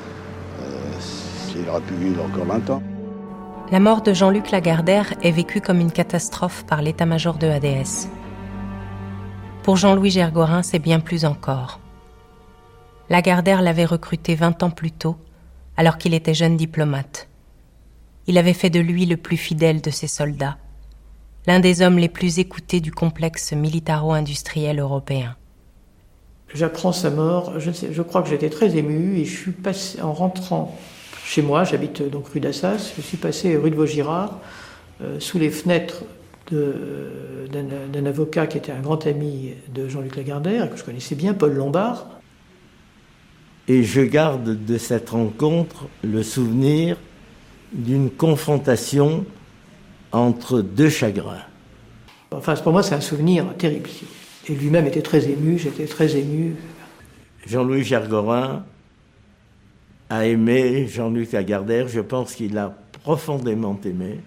Il aurait pu vivre encore 20 ans. La mort de Jean-Luc Lagardère est vécue comme une catastrophe par l'état-major de ADS. Pour Jean-Louis Gergorin, c'est bien plus encore. Lagardère l'avait recruté 20 ans plus tôt, alors qu'il était jeune diplomate. Il avait fait de lui le plus fidèle de ses soldats, l'un des hommes les plus écoutés du complexe militaro-industriel européen. J'apprends sa mort, je crois que j'étais très ému et je suis passé, en rentrant chez moi, j'habite donc rue d'Assas, je suis passé rue de Vaugirard, sous les fenêtres d'un avocat qui était un grand ami de Jean-Luc Lagardère, et que je connaissais bien, Paul Lombard. Et je garde de cette rencontre le souvenir d'une confrontation entre deux chagrins. Enfin, pour moi, c'est un souvenir terrible. Et lui-même était très ému, j'étais très ému. Jean-Louis Gergorin a aimé Jean-Luc Lagardère, je pense qu'il l'a profondément aimé.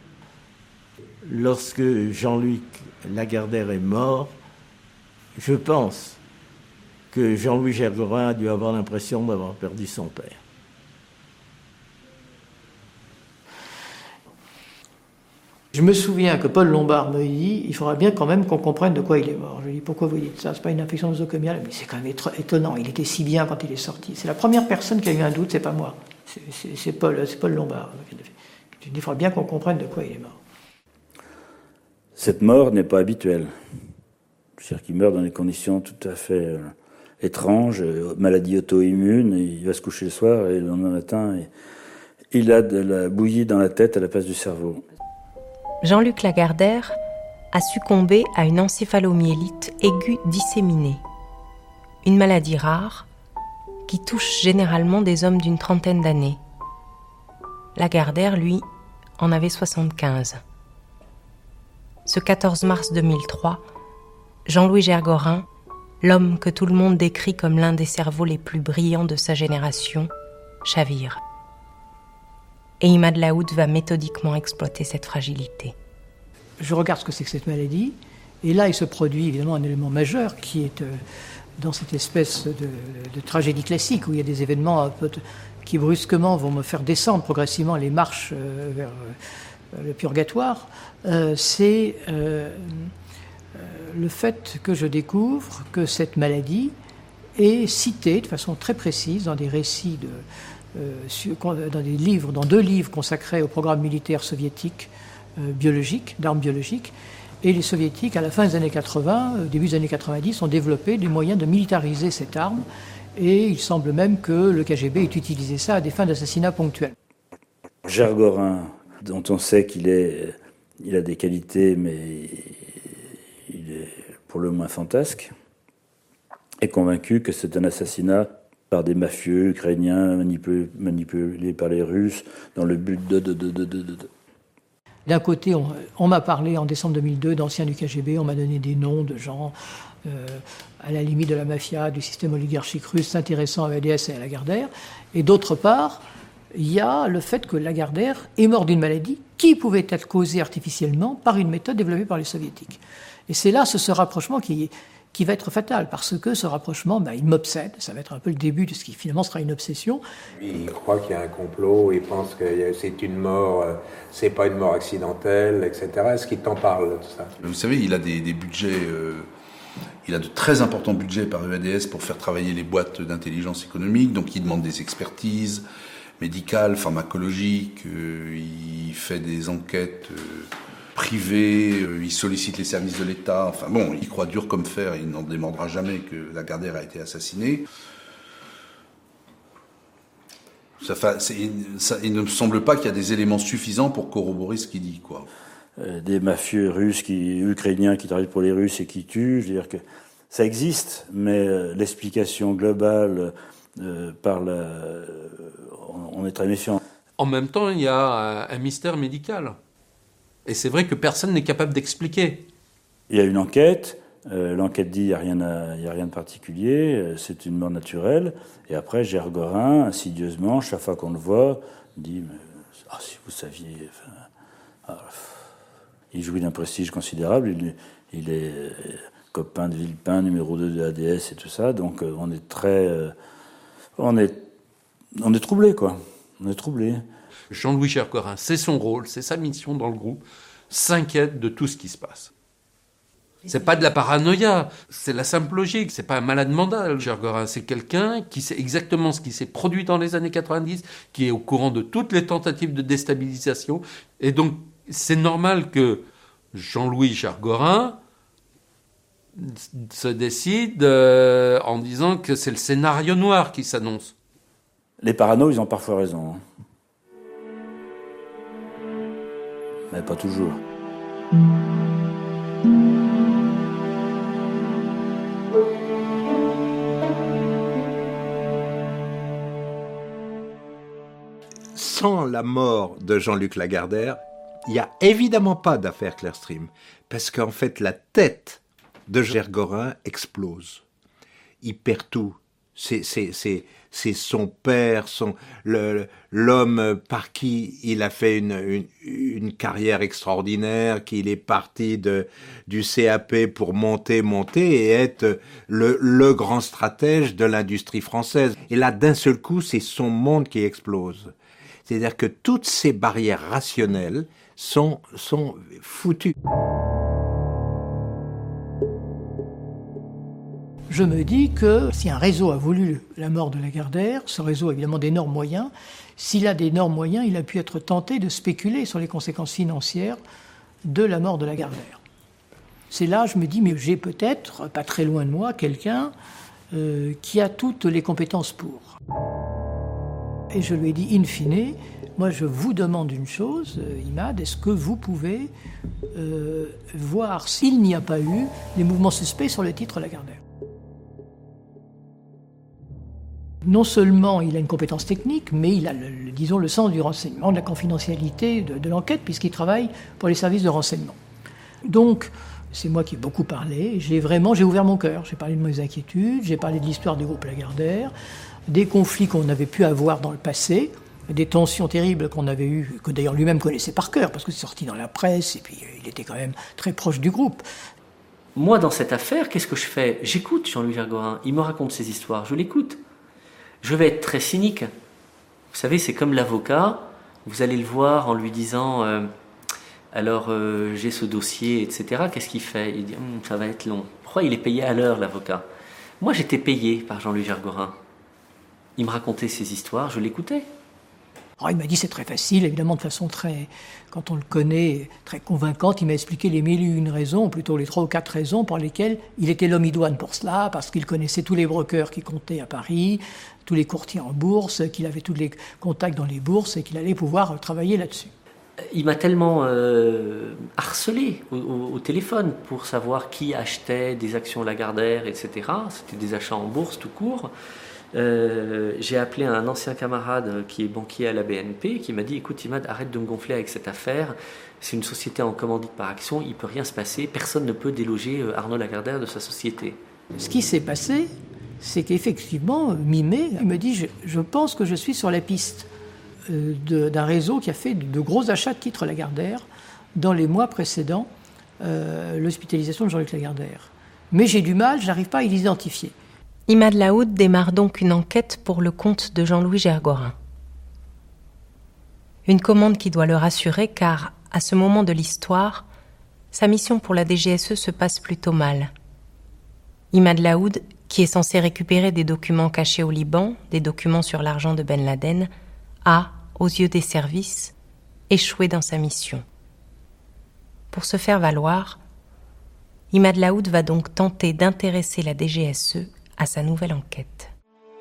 Lorsque Jean-Luc Lagardère est mort, je pense que Jean-Louis Gergorin a dû avoir l'impression d'avoir perdu son père. Je me souviens que Paul Lombard me dit « Il faudra bien quand même qu'on comprenne de quoi il est mort ». Je lui dis « Pourquoi vous dites ça ? C'est pas une infection nosocomiale ?» Mais c'est quand même étonnant, il était si bien quand il est sorti. C'est la première personne qui a eu un doute, c'est pas moi. C'est Paul Lombard. Il faudra bien qu'on comprenne de quoi il est mort. Cette mort n'est pas habituelle. C'est-à-dire qu'il meurt dans des conditions tout à fait étranges, maladie auto-immune, il va se coucher le soir et le lendemain matin, il a de la bouillie dans la tête à la place du cerveau. Jean-Luc Lagardère a succombé à une encéphalomyélite aiguë disséminée, une maladie rare qui touche généralement des hommes d'une trentaine d'années. Lagardère, lui, en avait 75. Ce 14 mars 2003, Jean-Louis Gergorin, l'homme que tout le monde décrit comme l'un des cerveaux les plus brillants de sa génération, chavire. Et Imad Laoud va méthodiquement exploiter cette fragilité. Je regarde ce que c'est que cette maladie, et là il se produit évidemment un élément majeur qui est dans cette espèce de tragédie classique où il y a des événements un peu qui brusquement vont me faire descendre progressivement les marches vers le purgatoire. C'est le fait que je découvre que cette maladie est citée de façon très précise dans des récits dans deux livres consacrés au programme militaire soviétique biologique, d'armes biologiques. Et les soviétiques, à la fin des années 80, début des années 90, ont développé des moyens de militariser cette arme. Et il semble même que le KGB ait utilisé ça à des fins d'assassinat ponctuels. Gergorin, dont on sait qu'il a des qualités, mais il est pour le moins fantasque, est convaincu que c'est un assassinat par des mafieux ukrainiens manipulés par les Russes dans le but de... D'un côté, on m'a parlé en décembre 2002 d'anciens du KGB, on m'a donné des noms de gens à la limite de la mafia, du système oligarchique russe s'intéressant à VDS et à Lagardère. Et d'autre part, il y a le fait que Lagardère est mort d'une maladie qui pouvait être causée artificiellement par une méthode développée par les soviétiques. Et c'est là ce rapprochement qui va être fatal, parce que ce rapprochement, il m'obsède, ça va être un peu le début de ce qui finalement sera une obsession. Il croit qu'il y a un complot, il pense que c'est une mort, c'est pas une mort accidentelle, etc. Est-ce qu'il t'en parle de tout ça ? Vous savez, il a des budgets, il a de très importants budgets par EADS pour faire travailler les boîtes d'intelligence économique, donc il demande des expertises médicales, pharmacologiques, il fait des enquêtes... privé, il sollicite les services de l'État, enfin bon, il croit dur comme fer, il n'en démordra jamais que Lagardère a été assassiné. Il ne me semble pas qu'il y a des éléments suffisants pour corroborer ce qu'il dit, quoi. Des mafieux russes, ukrainiens qui travaillent pour les Russes et qui tuent, je veux dire que ça existe, mais l'explication globale on est très méfiant. En même temps, il y a un mystère médical. Et c'est vrai que personne n'est capable d'expliquer. Il y a une enquête. L'enquête dit qu'il n'y a rien de particulier, c'est une mort naturelle. Et après, Gergorin, insidieusement, chaque fois qu'on le voit, dit si vous saviez... il jouit d'un prestige considérable. Il est copain de Villepin, numéro 2 de l'ADS et tout ça. Donc on est très... on est troublé, quoi. On est troublé. Jean-Louis Gergorin, c'est son rôle, c'est sa mission dans le groupe, s'inquiète de tout ce qui se passe. C'est pas de la paranoïa, c'est la simple logique, c'est pas un malade mental, Gergorin, c'est quelqu'un qui sait exactement ce qui s'est produit dans les années 90, qui est au courant de toutes les tentatives de déstabilisation, et donc c'est normal que Jean-Louis Gergorin se décide en disant que c'est le scénario noir qui s'annonce. Les parano, ils ont parfois raison. Mais pas toujours. Sans la mort de Jean-Luc Lagardère, il n'y a évidemment pas d'affaire Clearstream, parce qu'en fait, la tête de Gergorin explose. Il perd tout. C'est son père, l'homme par qui il a fait une carrière extraordinaire, qu'il est parti du CAP pour monter et être le grand stratège de l'industrie française. Et là, d'un seul coup, c'est son monde qui explose. C'est-à-dire que toutes ces barrières rationnelles sont foutues. Je me dis que si un réseau a voulu la mort de Lagardère, ce réseau a évidemment d'énormes moyens. S'il a d'énormes moyens, il a pu être tenté de spéculer sur les conséquences financières de la mort de Lagardère. C'est là, je me dis, mais j'ai peut-être, pas très loin de moi, quelqu'un qui a toutes les compétences pour. Et je lui ai dit, in fine, moi je vous demande une chose, Imad, est-ce que vous pouvez voir s'il n'y a pas eu des mouvements suspects sur le titre Lagardère ? Non seulement il a une compétence technique, mais il a, le sens du renseignement, de la confidentialité de l'enquête, puisqu'il travaille pour les services de renseignement. Donc, c'est moi qui ai beaucoup parlé. J'ai ouvert mon cœur. J'ai parlé de mes inquiétudes, j'ai parlé de l'histoire du groupe Lagardère, des conflits qu'on avait pu avoir dans le passé, des tensions terribles qu'on avait eues, que d'ailleurs lui-même connaissait par cœur, parce que c'est sorti dans la presse, et puis il était quand même très proche du groupe. Moi, dans cette affaire, qu'est-ce que je fais ? J'écoute Jean-Louis Gergorin, il me raconte ses histoires, je l'écoute. Je vais être très cynique. Vous savez, c'est comme l'avocat. Vous allez le voir en lui disant j'ai ce dossier, etc. Qu'est-ce qu'il fait ? Il dit ça va être long. Pourquoi il est payé à l'heure, l'avocat ? Moi, j'étais payé par Jean-Louis Gergorin. Il me racontait ses histoires, je l'écoutais. Alors, il m'a dit c'est très facile, évidemment de façon très, quand on le connaît, très convaincante. Il m'a expliqué les 1001 raisons, ou plutôt les 3 ou 4 raisons pour lesquelles il était l'homme idoine pour cela, parce qu'il connaissait tous les brokers qui comptaient à Paris, tous les courtiers en bourse, qu'il avait tous les contacts dans les bourses et qu'il allait pouvoir travailler là-dessus. Il m'a tellement harcelé au téléphone pour savoir qui achetait des actions Lagardère, etc. C'était des achats en bourse tout court. J'ai appelé un ancien camarade qui est banquier à la BNP qui m'a dit écoute Imad, arrête de me gonfler avec cette affaire, c'est une société en commandite par action, il ne peut rien se passer, personne ne peut déloger Arnaud Lagardère de sa société. Ce qui s'est passé, c'est qu'effectivement, mi-mai, il me dit je pense que je suis sur la piste d'un réseau qui a fait de gros achats de titres Lagardère dans les mois précédant l'hospitalisation de Jean-Luc Lagardère. Mais j'ai du mal, je n'arrive pas à l'identifier. Imad Laoud démarre donc une enquête pour le compte de Jean-Louis Gergorin. Une commande qui doit le rassurer car, à ce moment de l'histoire, sa mission pour la DGSE se passe plutôt mal. Imad Laoud, qui est censé récupérer des documents cachés au Liban, des documents sur l'argent de Ben Laden, a, aux yeux des services, échoué dans sa mission. Pour se faire valoir, Imad Laoud va donc tenter d'intéresser la DGSE à sa nouvelle enquête.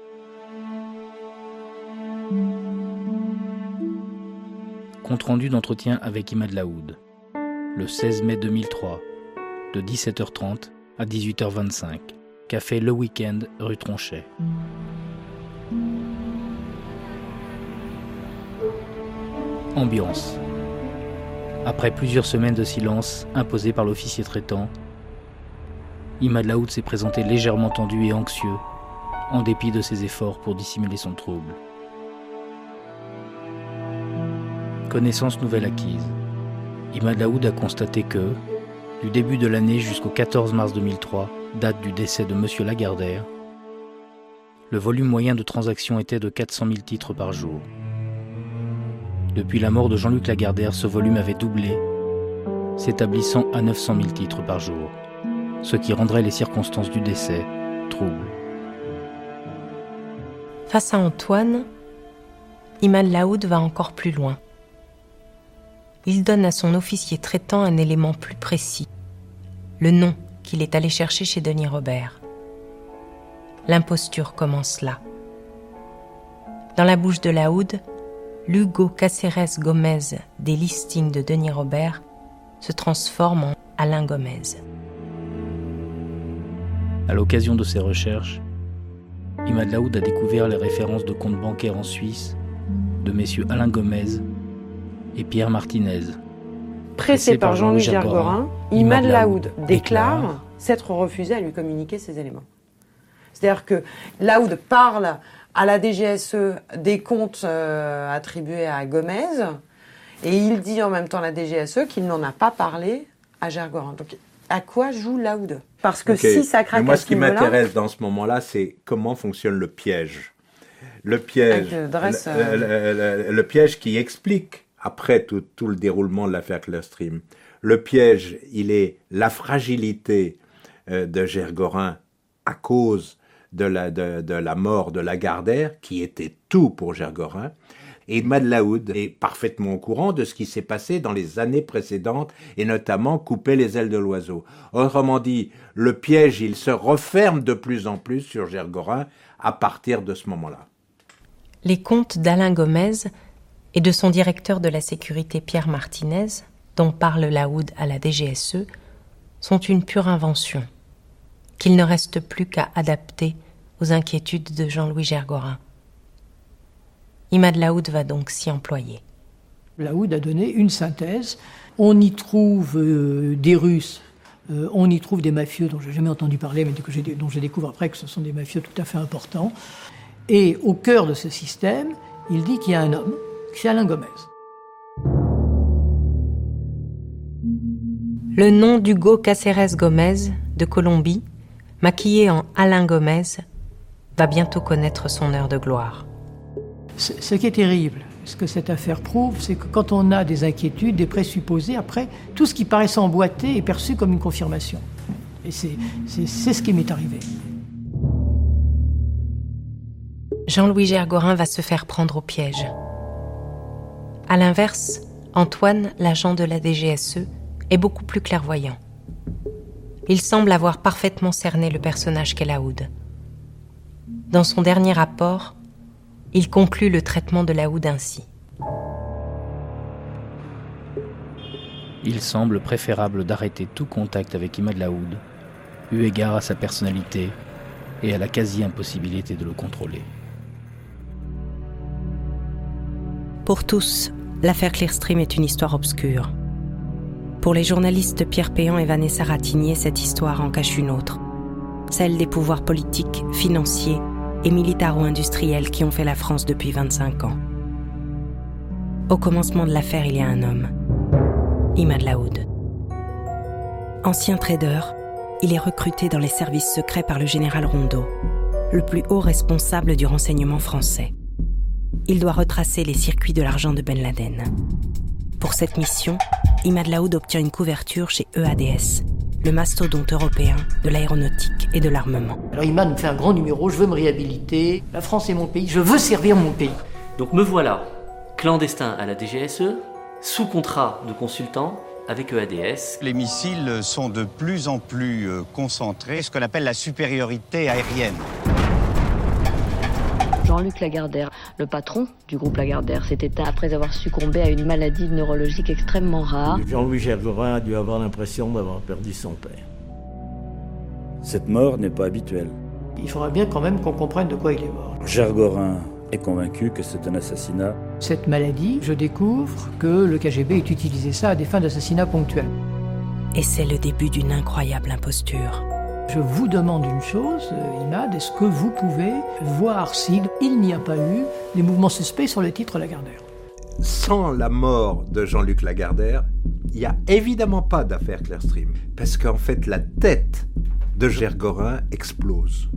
Compte rendu d'entretien avec Imad Laoud, le 16 mai 2003, de 17h30 à 18h25, café Le Week-end, rue Tronchet. Ambiance. Après plusieurs semaines de silence imposées par l'officier traitant, Imad Laoud s'est présenté légèrement tendu et anxieux, en dépit de ses efforts pour dissimuler son trouble. Connaissance nouvelle acquise. Imad Laoud a constaté que, du début de l'année jusqu'au 14 mars 2003, date du décès de M. Lagardère, le volume moyen de transactions était de 400 000 titres par jour. Depuis la mort de Jean-Luc Lagardère, ce volume avait doublé, s'établissant à 900 000 titres par jour, ce qui rendrait les circonstances du décès troubles. Face à Antoine, Imad Laoud va encore plus loin. Il donne à son officier traitant un élément plus précis, le nom qu'il est allé chercher chez Denis Robert. L'imposture commence là. Dans la bouche de Laoud, l'Hugo Cáceres Gómez des listings de Denis Robert se transforme en Alain Gómez. À l'occasion de ses recherches, Imad Laoud a découvert les références de comptes bancaires en Suisse de messieurs Alain Gómez et Pierre Martinez. Pressé par Jean-Louis Gergorin, Imad Laoud déclare s'être refusé à lui communiquer ces éléments. C'est-à-dire que Laoud parle à la DGSE des comptes attribués à Gómez et il dit en même temps à la DGSE qu'il n'en a pas parlé à Gergorin. Donc à quoi joue Laoud? Parce que si ça craque à ce niveau-là... Moi, ce qui m'intéresse dans ce moment-là, c'est comment fonctionne le piège. Le piège, le piège qui explique, après tout le déroulement de l'affaire Clearstream, le piège, il est la fragilité de Gergorin à cause de la mort de Lagardère, qui était tout pour Gergorin. Et Imad Laoud est parfaitement au courant de ce qui s'est passé dans les années précédentes, et notamment couper les ailes de l'oiseau. Autrement dit, le piège, il se referme de plus en plus sur Gergorin à partir de ce moment-là. Les comptes d'Alain Gómez et de son directeur de la sécurité Pierre Martinez, dont parle Laoud à la DGSE, sont une pure invention, qu'il ne reste plus qu'à adapter aux inquiétudes de Jean-Louis Gergorin. Imad Laoud va donc s'y employer. Laoud a donné une synthèse. On y trouve des Russes, on y trouve des mafieux dont je n'ai jamais entendu parler, mais dont je découvre après que ce sont des mafieux tout à fait importants. Et au cœur de ce système, il dit qu'il y a un homme, c'est Alain Gómez. Le nom d'Hugo Cáceres Gómez de Colombie, maquillé en Alain Gómez, va bientôt connaître son heure de gloire. Ce qui est terrible, ce que cette affaire prouve, c'est que quand on a des inquiétudes, des présupposés, après, tout ce qui paraissait emboîté est perçu comme une confirmation. Et c'est ce qui m'est arrivé. Jean-Louis Gergorin va se faire prendre au piège. À l'inverse, Antoine, l'agent de la DGSE, est beaucoup plus clairvoyant. Il semble avoir parfaitement cerné le personnage qu'est Laoud. Dans son dernier rapport, il conclut le traitement de Laoud ainsi. Il semble préférable d'arrêter tout contact avec Imad Laoud, eu égard à sa personnalité et à la quasi-impossibilité de le contrôler. Pour tous, l'affaire Clearstream est une histoire obscure. Pour les journalistes Pierre Péan et Vanessa Ratignier, cette histoire en cache une autre. Celle des pouvoirs politiques, financiers et militaro-industriels qui ont fait la France depuis 25 ans. Au commencement de l'affaire, il y a un homme, Imad Laoud. Ancien trader, il est recruté dans les services secrets par le général Rondeau, le plus haut responsable du renseignement français. Il doit retracer les circuits de l'argent de Ben Laden. Pour cette mission, Imad Laoud obtient une couverture chez EADS, le mastodonte européen de l'aéronautique et de l'armement. Alors Imad me fait un grand numéro, je veux me réhabiliter, la France est mon pays, je veux servir mon pays. Donc me voilà, clandestin à la DGSE, sous contrat de consultant avec EADS. Les missiles sont de plus en plus concentrés, ce qu'on appelle la supériorité aérienne. Jean-Luc Lagardère, le patron du groupe Lagardère, s'est éteint après avoir succombé à une maladie neurologique extrêmement rare. Jean-Louis Gergorin a dû avoir l'impression d'avoir perdu son père. Cette mort n'est pas habituelle. Il faudra bien quand même qu'on comprenne de quoi il est mort. Gergorin est convaincu que c'est un assassinat. Cette maladie, je découvre que le KGB ait utilisé ça à des fins d'assassinat ponctuels. Et c'est le début d'une incroyable imposture. Je vous demande une chose, Imad, est-ce que vous pouvez voir s'il n'y a pas eu des mouvements suspects sur le titre Lagardère? Sans la mort de Jean-Luc Lagardère, il n'y a évidemment pas d'affaire Clearstream, parce qu'en fait la tête de Gergorin explose.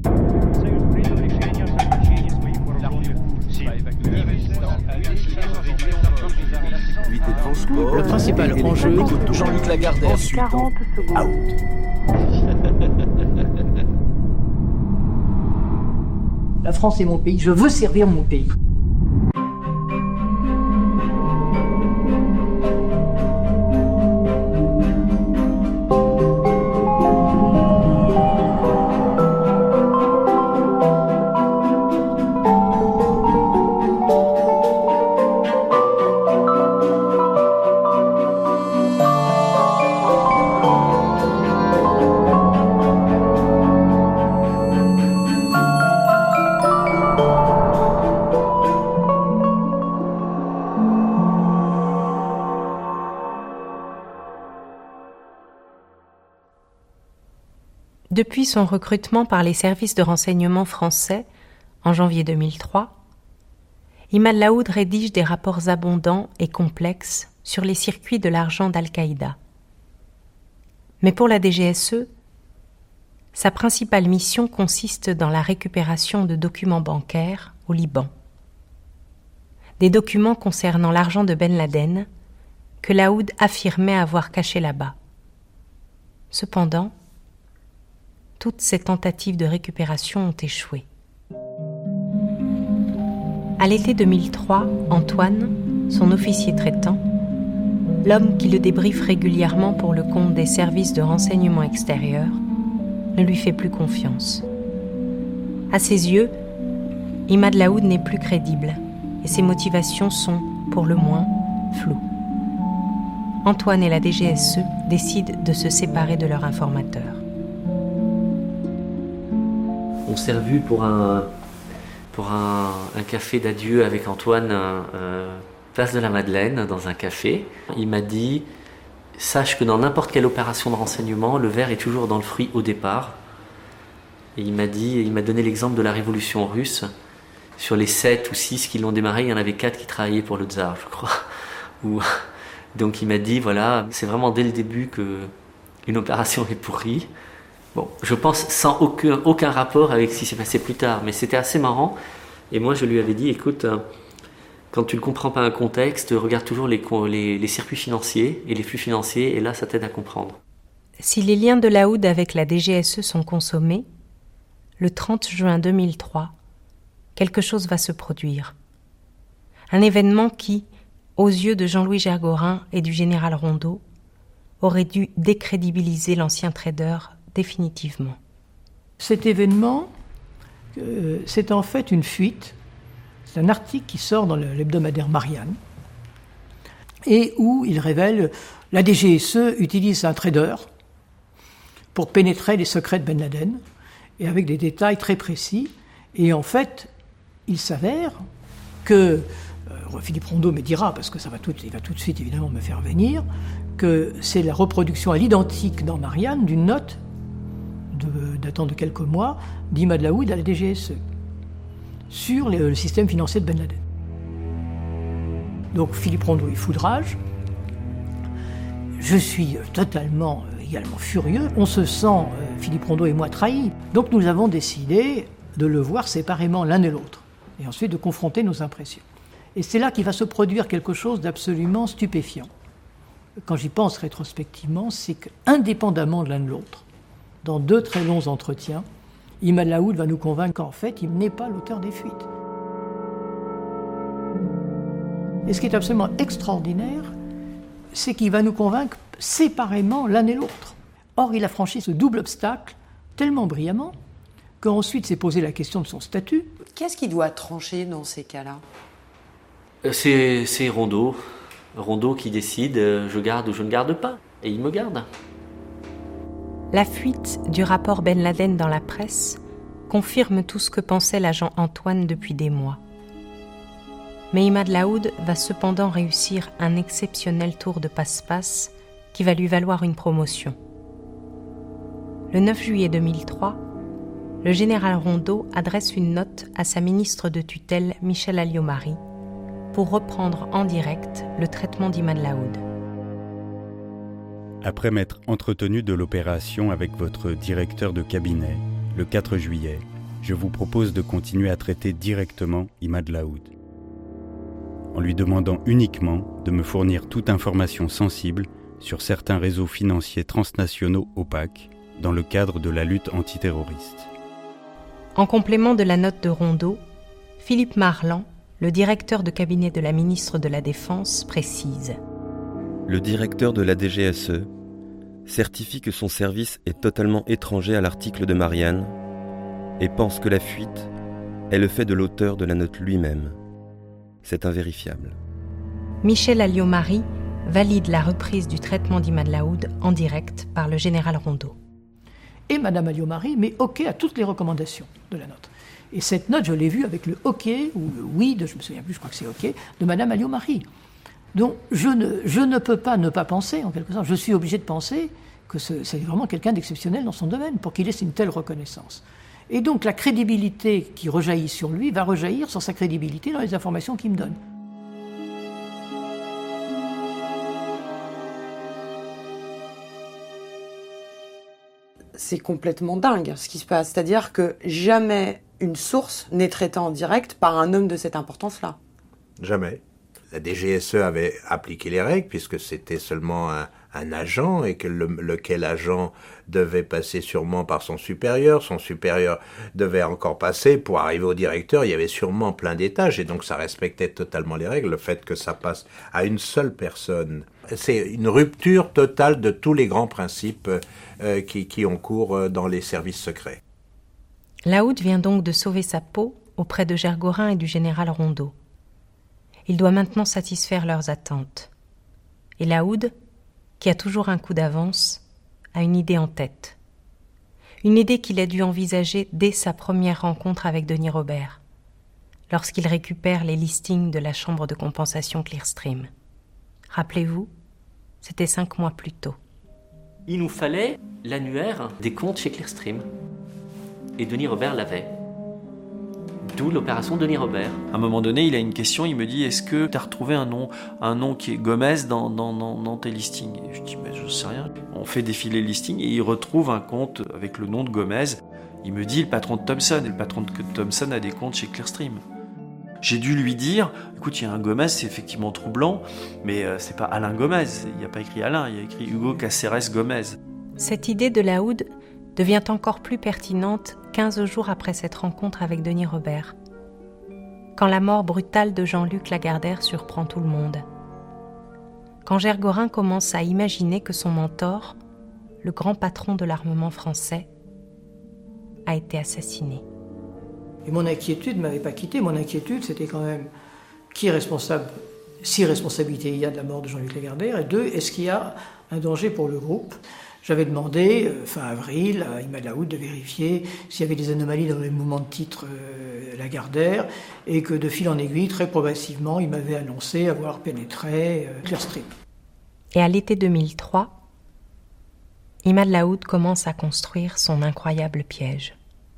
Le principal enjeu, Jean-Luc Lagardère, 40 secondes. La France est mon pays, je veux servir mon pays. Depuis son recrutement par les services de renseignement français en janvier 2003, Imad Laoud rédige des rapports abondants et complexes sur les circuits de l'argent d'Al-Qaïda. Mais pour la DGSE, sa principale mission consiste dans la récupération de documents bancaires au Liban. Des documents concernant l'argent de Ben Laden que Laoud affirmait avoir caché là-bas. Cependant, toutes ces tentatives de récupération ont échoué. À l'été 2003, Antoine, son officier traitant, l'homme qui le débriefe régulièrement pour le compte des services de renseignement extérieur, ne lui fait plus confiance. À ses yeux, Imad Laoud n'est plus crédible et ses motivations sont, pour le moins, floues. Antoine et la DGSE décident de se séparer de leur informateur. On s'est revu pour un café d'adieu avec Antoine, place de la Madeleine, dans un café. Il m'a dit: sache que dans n'importe quelle opération de renseignement, le ver est toujours dans le fruit au départ. Et il m'a donné l'exemple de la révolution russe. Sur les 7 ou 6 qui l'ont démarré, il y en avait 4 qui travaillaient pour le tsar, je crois. Donc il m'a dit, voilà, c'est vraiment dès le début qu'une opération est pourrie. Bon, je pense sans aucun rapport avec ce qui s'est passé plus tard, mais c'était assez marrant. Et moi, je lui avais dit, écoute, quand tu ne comprends pas un contexte, regarde toujours les circuits financiers et les flux financiers, et là, ça t'aide à comprendre. Si les liens de Laoud avec la DGSE sont consommés, le 30 juin 2003, quelque chose va se produire. Un événement qui, aux yeux de Jean-Louis Gergorin et du général Rondeau, aurait dû décrédibiliser l'ancien trader définitivement. Cet événement, c'est en fait une fuite. C'est un article qui sort dans l'hebdomadaire Marianne et où il révèle la DGSE utilise un trader pour pénétrer les secrets de Ben Laden et avec des détails très précis. Et en fait, il s'avère que Philippe Rondeau me dira, parce que il va tout de suite évidemment me faire venir, que c'est la reproduction à l'identique dans Marianne d'une note datant de quelques mois d'Imad Laoud à la DGSE sur le système financier de Ben Laden. Donc Philippe Rondeau est foudrage. Je suis totalement, également furieux. On se sent, Philippe Rondeau et moi, trahis. Donc nous avons décidé de le voir séparément l'un et l'autre, et ensuite de confronter nos impressions. Et c'est là qu'il va se produire quelque chose d'absolument stupéfiant. Quand j'y pense rétrospectivement, c'est qu'indépendamment de l'un de l'autre, dans 2 très longs entretiens, Imad Laoud va nous convaincre qu'en fait, il n'est pas l'auteur des fuites. Et ce qui est absolument extraordinaire, c'est qu'il va nous convaincre séparément l'un et l'autre. Or, il a franchi ce double obstacle tellement brillamment qu'ensuite s'est posé la question de son statut. Qu'est-ce qui doit trancher dans ces cas-là ? C'est Rondeau. Rondeau qui décide, je garde ou je ne garde pas. Et il me garde. La fuite du rapport Ben Laden dans la presse confirme tout ce que pensait l'agent Antoine depuis des mois. Mais Imad Laoud va cependant réussir un exceptionnel tour de passe-passe qui va lui valoir une promotion. Le 9 juillet 2003, le général Rondeau adresse une note à sa ministre de tutelle Michel Alliot-Marie pour reprendre en direct le traitement d'Imad Laoud. Après m'être entretenu de l'opération avec votre directeur de cabinet, le 4 juillet, je vous propose de continuer à traiter directement Imad Laoud, en lui demandant uniquement de me fournir toute information sensible sur certains réseaux financiers transnationaux opaques dans le cadre de la lutte antiterroriste. En complément de la note de Rondeau, Philippe Marland, le directeur de cabinet de la ministre de la Défense, précise: Le directeur de la DGSE certifie que son service est totalement étranger à l'article de Marianne et pense que la fuite est le fait de l'auteur de la note lui-même. C'est invérifiable. Michel Alliot-Marie valide la reprise du traitement d'Imad Laoud en direct par le général Rondeau. Et Madame Alliot-Marie met OK à toutes les recommandations de la note. Et cette note, je l'ai vue avec le OK, ou le oui, je ne me souviens plus, je crois que c'est OK, de Madame Alliot-Marie. Donc je ne peux pas ne pas penser, en quelque sorte, je suis obligé de penser que c'est vraiment quelqu'un d'exceptionnel dans son domaine pour qu'il ait une telle reconnaissance. Et donc la crédibilité qui rejaillit sur lui va rejaillir sur sa crédibilité dans les informations qu'il me donne. C'est complètement dingue ce qui se passe. C'est-à-dire que jamais une source n'est traitée en direct par un homme de cette importance-là. Jamais. La DGSE avait appliqué les règles puisque c'était seulement un agent et que lequel agent devait passer sûrement par son supérieur devait encore passer pour arriver au directeur. Il y avait sûrement plein d'étages et donc ça respectait totalement les règles. Le fait que ça passe à une seule personne, c'est une rupture totale de tous les grands principes qui ont cours dans les services secrets. Lahoud vient donc de sauver sa peau auprès de Gergorin et du général Rondeau. Il doit maintenant satisfaire leurs attentes. Et Lahoud, qui a toujours un coup d'avance, a une idée en tête. Une idée qu'il a dû envisager dès sa première rencontre avec Denis Robert, lorsqu'il récupère les listings de la chambre de compensation Clearstream. Rappelez-vous, c'était 5 mois plus tôt. Il nous fallait l'annuaire des comptes chez Clearstream. Et Denis Robert l'avait. D'où l'opération Denis Robert. À un moment donné, il a une question, il me dit « Est-ce que tu as retrouvé un nom qui est Gomez dans tes listings ?» Et je dis « Je sais rien. » On fait défiler le listing et il retrouve un compte avec le nom de Gomez. Il me dit « Le patron de Thomson. » Et le patron de Thomson a des comptes chez Clearstream. J'ai dû lui dire « Écoute, il y a un Gomez, c'est effectivement troublant, mais c'est pas Alain Gomez. Il n'y a pas écrit Alain, il y a écrit Hugo Caceres Gomez. » Cette idée de Lahoud devient encore plus pertinente 15 jours après cette rencontre avec Denis Robert, quand la mort brutale de Jean-Luc Lagardère surprend tout le monde. Quand Gergorin commence à imaginer que son mentor, le grand patron de l'armement français, a été assassiné. Et mon inquiétude ne m'avait pas quitté. Mon inquiétude, c'était quand même qui est responsable, si responsabilité il y a de la mort de Jean-Luc Lagardère, et 2, est-ce qu'il y a un danger pour le groupe ? J'avais demandé, fin avril, à Imad Lahoud de vérifier s'il y avait des anomalies dans les mouvements de titre Lagardère, et que de fil en aiguille, très progressivement, il m'avait annoncé avoir pénétré Clearstream. Et à l'été 2003, Imad Lahoud commence à construire son incroyable piège.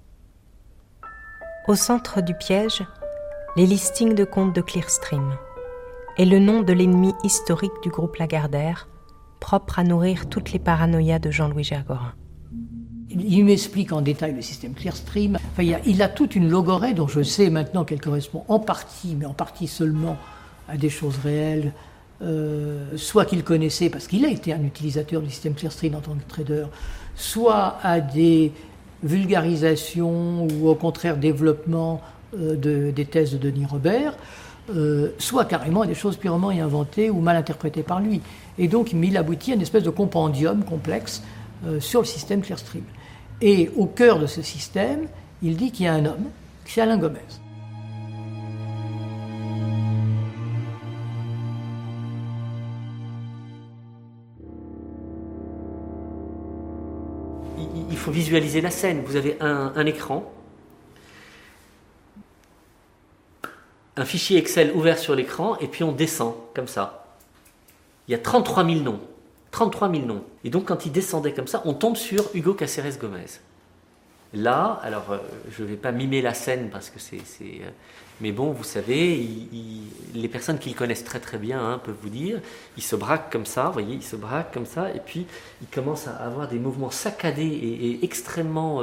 Au centre du piège, les listings de comptes de Clearstream et le nom de l'ennemi historique du groupe Lagardère, propre à nourrir toutes les paranoïas de Jean-Louis Gergorin. Il m'explique en détail le système Clearstream. Enfin, il a toute une logorée dont je sais maintenant qu'elle correspond en partie, mais en partie seulement, à des choses réelles, soit qu'il connaissait parce qu'il a été un utilisateur du système Clearstream en tant que trader, soit à des vulgarisations ou au contraire développement des thèses de Denis Robert, soit carrément à des choses purement inventées ou mal interprétées par lui. Et donc il aboutit à une espèce de compendium complexe sur le système Clearstream. Et au cœur de ce système, il dit qu'il y a un homme, c'est Alain Gomez. Il faut visualiser la scène. Vous avez un écran, un fichier Excel ouvert sur l'écran, et puis on descend, comme ça. Il y a 33 000 noms. 33 000 noms. Et donc, quand il descendait comme ça, on tombe sur Hugo Caceres Gomez. Là, alors, je ne vais pas mimer la scène, parce que c'est... Mais bon, vous savez, les personnes qui le connaissent très très bien peuvent vous dire, il se braque comme ça, vous voyez, il se braque comme ça, et puis il commence à avoir des mouvements saccadés et extrêmement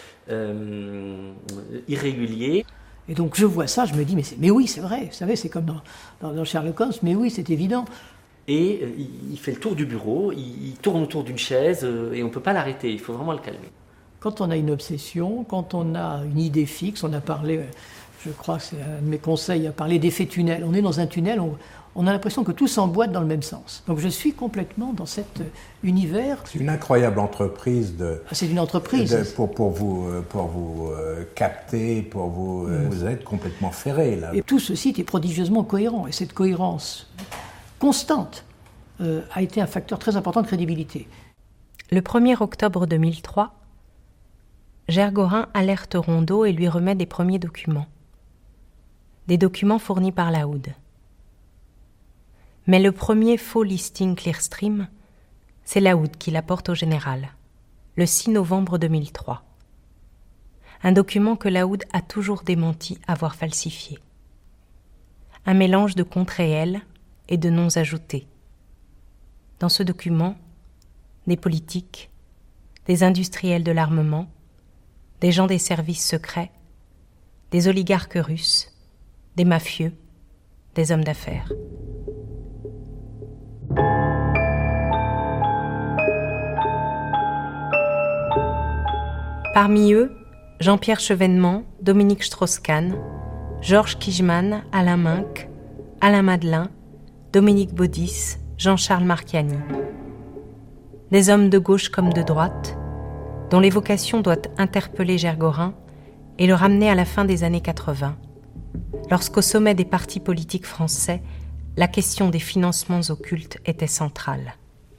irréguliers. Et donc je vois ça, je me dis, mais oui, c'est vrai, vous savez, c'est comme dans Sherlock Holmes, mais oui, c'est évident. Et il fait le tour du bureau, il tourne autour d'une chaise, et on ne peut pas l'arrêter, il faut vraiment le calmer. Quand on a une obsession, quand on a une idée fixe, on a parlé, je crois que c'est un de mes conseils, à parler d'effet tunnel. On est dans un tunnel, on a l'impression que tout s'emboîte dans le même sens. Donc je suis complètement dans cet univers. C'est une incroyable entreprise c'est une entreprise. Pour vous capter, pour vous... Vous êtes complètement ferré, là. Et tout ce site est prodigieusement cohérent. Et cette cohérence constante a été un facteur très important de crédibilité. Le 1er octobre 2003, Gergorin alerte Rondeau et lui remet des premiers documents. Des documents fournis par Lahoud. Mais le premier faux listing Clearstream, C'est Laoud qui l'apporte au général, le 6 novembre 2003. Un document que Laoud a toujours démenti avoir falsifié. Un mélange de comptes réels et de noms ajoutés. Dans ce document, des politiques, des industriels de l'armement, des gens des services secrets, des oligarques russes, des mafieux, des hommes d'affaires. Parmi eux, Jean-Pierre Chevènement, Dominique Strauss-Kahn, Georges Kijman, Alain Minck, Alain Madelin, Dominique Baudis, Jean-Charles Marchiani. Des hommes de gauche comme de droite, dont l'évocation doit interpeller Gergorin et le ramener à la fin des années 80, lorsqu'au sommet des partis politiques français, la question des financements occultes était centrale.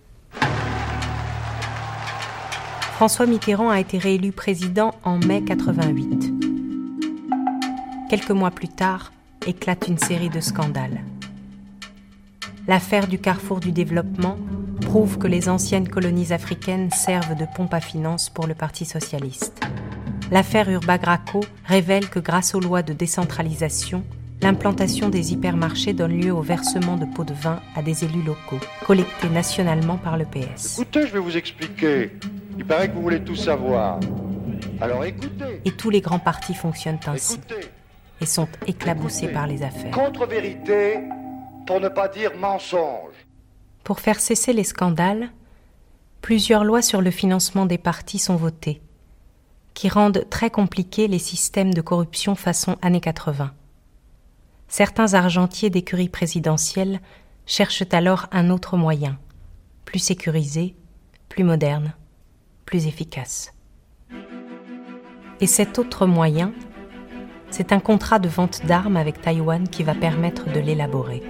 François Mitterrand a été réélu président en mai 88. Quelques mois plus tard, éclate une série de scandales. L'affaire du carrefour du développement prouve que les anciennes colonies africaines servent de pompe à finances pour le Parti socialiste. L'affaire Urbagraco révèle que grâce aux lois de décentralisation, l'implantation des hypermarchés donne lieu au versement de pots de vin à des élus locaux, collectés nationalement par le PS. Écoutez, je vais vous expliquer. Il paraît que vous voulez tout savoir. Alors écoutez. Et tous les grands partis fonctionnent ainsi. Et sont éclaboussés par les affaires. Contre-vérité, pour ne pas dire mensonge. Pour faire cesser les scandales, plusieurs lois sur le financement des partis sont votées, qui rendent très compliqués les systèmes de corruption façon années 80. Certains argentiers d'écuries présidentielles cherchent alors un autre moyen, plus sécurisé, plus moderne, plus efficace. Et cet autre moyen, c'est un contrat de vente d'armes avec Taïwan qui va permettre de l'élaborer.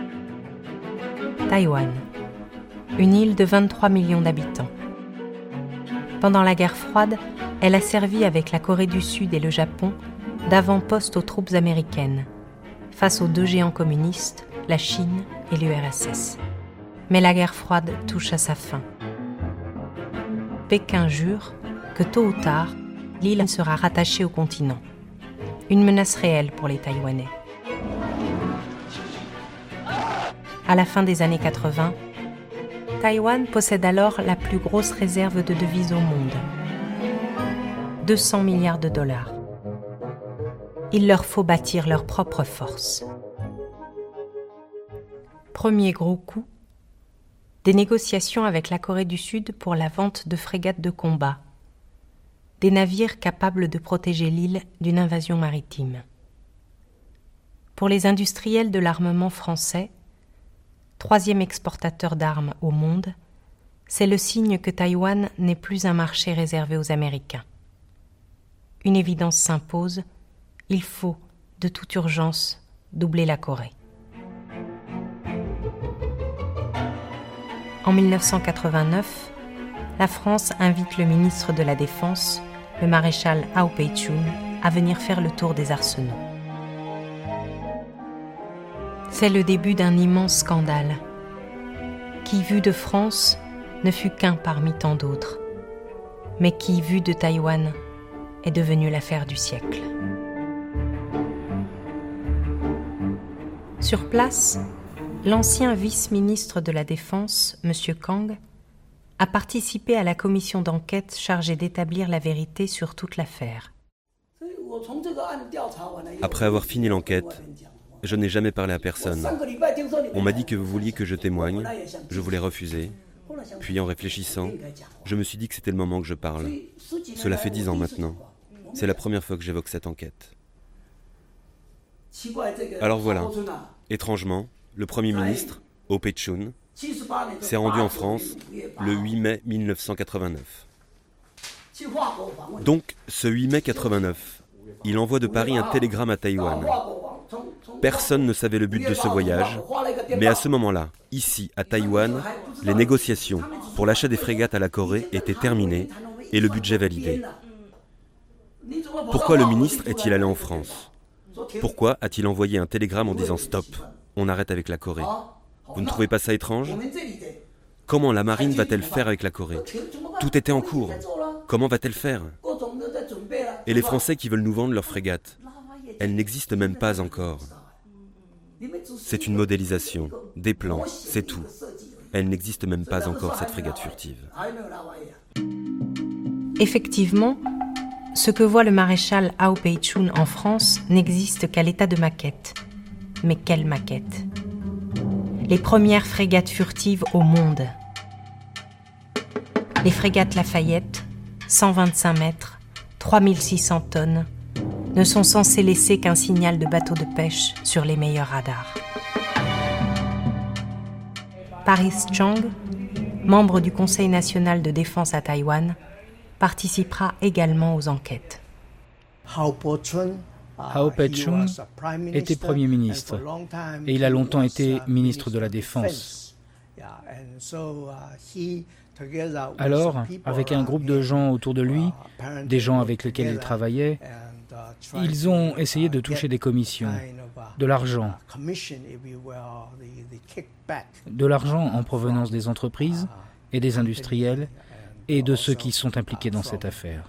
Taïwan, une île de 23 millions d'habitants. Pendant la guerre froide, elle a servi avec la Corée du Sud et le Japon d'avant-poste aux troupes américaines, face aux deux géants communistes, la Chine et l'URSS. Mais la guerre froide touche à sa fin. Pékin jure que tôt ou tard, l'île sera rattachée au continent. Une menace réelle pour les Taïwanais. À la fin des années 80, Taïwan possède alors la plus grosse réserve de devises au monde. 200 milliards de dollars. Il leur faut bâtir leur propre force. Premier gros coup, des négociations avec la Corée du Sud pour la vente de frégates de combat, des navires capables de protéger l'île d'une invasion maritime. Pour les industriels de l'armement français, troisième exportateur d'armes au monde, c'est le signe que Taïwan n'est plus un marché réservé aux Américains. Une évidence s'impose, il faut, de toute urgence, doubler la Corée. En 1989, la France invite le ministre de la Défense, le maréchal Ao Pei-chun, à venir faire le tour des arsenaux. C'est le début d'un immense scandale, qui, vu de France, ne fut qu'un parmi tant d'autres, mais qui, vu de Taïwan, est devenu l'affaire du siècle. Sur place, l'ancien vice-ministre de la Défense, M. Kang, a participé à la commission d'enquête chargée d'établir la vérité sur toute l'affaire. Après avoir fini l'enquête, je n'ai jamais parlé à personne. On m'a dit que vous vouliez que je témoigne, je voulais refuser. Puis en réfléchissant, je me suis dit que c'était le moment que je parle. Cela fait 10 ans maintenant. C'est la première fois que j'évoque cette enquête. Alors voilà, étrangement, le Premier ministre, Ao Pei-chun, s'est rendu en France le 8 mai 1989. Donc, ce 8 mai 89, il envoie de Paris un télégramme à Taïwan. Personne ne savait le but de ce voyage, mais à ce moment-là, ici, à Taïwan, les négociations pour l'achat des frégates à la Corée étaient terminées et le budget validé. Pourquoi le ministre est-il allé en France ? Pourquoi a-t-il envoyé un télégramme en disant « Stop, on arrête avec la Corée ». Vous ne trouvez pas ça étrange ? Comment la marine va-t-elle faire avec la Corée? Tout était en cours. Comment va-t-elle faire? Et les Français qui veulent nous vendre leurs frégates, elles n'existent même pas encore. C'est une modélisation, des plans, c'est tout. Elle n'existe même pas encore, cette frégate furtive. Effectivement, ce que voit le maréchal Ao Pei-chun en France n'existe qu'à l'état de maquette. Mais quelle maquette! Les premières frégates furtives au monde. Les frégates Lafayette, 125 mètres, 3600 tonnes, ne sont censées laisser qu'un signal de bateau de pêche sur les meilleurs radars. Paris Chang, membre du Conseil national de défense à Taïwan, participera également aux enquêtes. Ao Pei-chun était Premier ministre et il a longtemps été ministre de la Défense. Alors, avec un groupe de gens autour de lui, des gens avec lesquels il travaillait, ils ont essayé de toucher des commissions, de l'argent en provenance des entreprises et des industriels et de ceux qui sont impliqués dans cette affaire.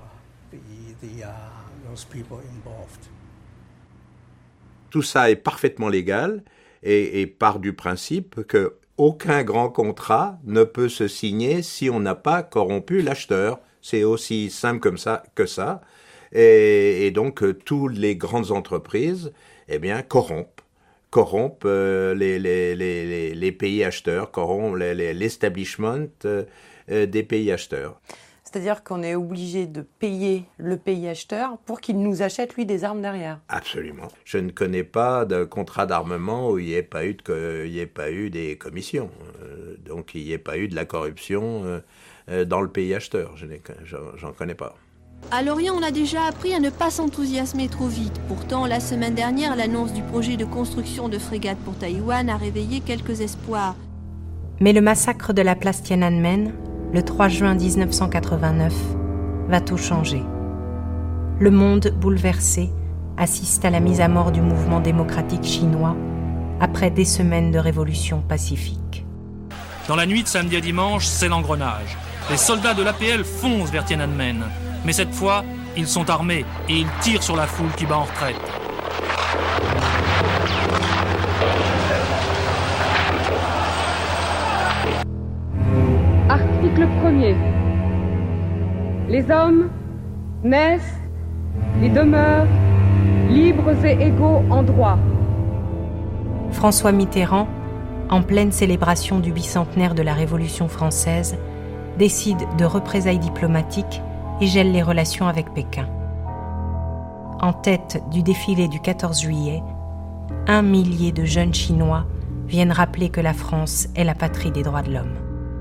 Tout ça est parfaitement légal et part du principe qu'aucun grand contrat ne peut se signer si on n'a pas corrompu l'acheteur. C'est aussi simple comme ça que ça. Et donc, toutes les grandes entreprises, corrompent les pays acheteurs, corrompent l'establishment des pays acheteurs. C'est-à-dire qu'on est obligé de payer le pays acheteur pour qu'il nous achète, lui, des armes derrière. Absolument. Je ne connais pas de contrat d'armement où il n'y ait pas eu des commissions. Donc, il n'y ait pas eu de la corruption dans le pays acheteur. J'en connais pas. À Lorient, on a déjà appris à ne pas s'enthousiasmer trop vite. Pourtant, la semaine dernière, l'annonce du projet de construction de frégates pour Taïwan a réveillé quelques espoirs. Mais le massacre de la place Tiananmen, le 3 juin 1989, va tout changer. Le monde, bouleversé, assiste à la mise à mort du mouvement démocratique chinois après des semaines de révolution pacifique. Dans la nuit de samedi à dimanche, c'est l'engrenage. Les soldats de l'APL foncent vers Tiananmen. Mais cette fois, ils sont armés et ils tirent sur la foule qui bat en retraite. Article 1er. Les hommes naissent et demeurent libres et égaux en droit. François Mitterrand, en pleine célébration du bicentenaire de la Révolution française, décide de représailles diplomatiques et gèle les relations avec Pékin. En tête du défilé du 14 juillet, 1 millier de jeunes Chinois viennent rappeler que la France est la patrie des droits de l'homme.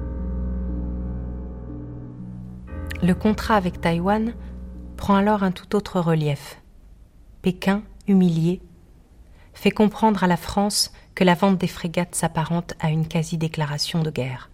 Le contrat avec Taïwan prend alors un tout autre relief. Pékin, humilié, fait comprendre à la France que la vente des frégates s'apparente à une quasi-déclaration de guerre.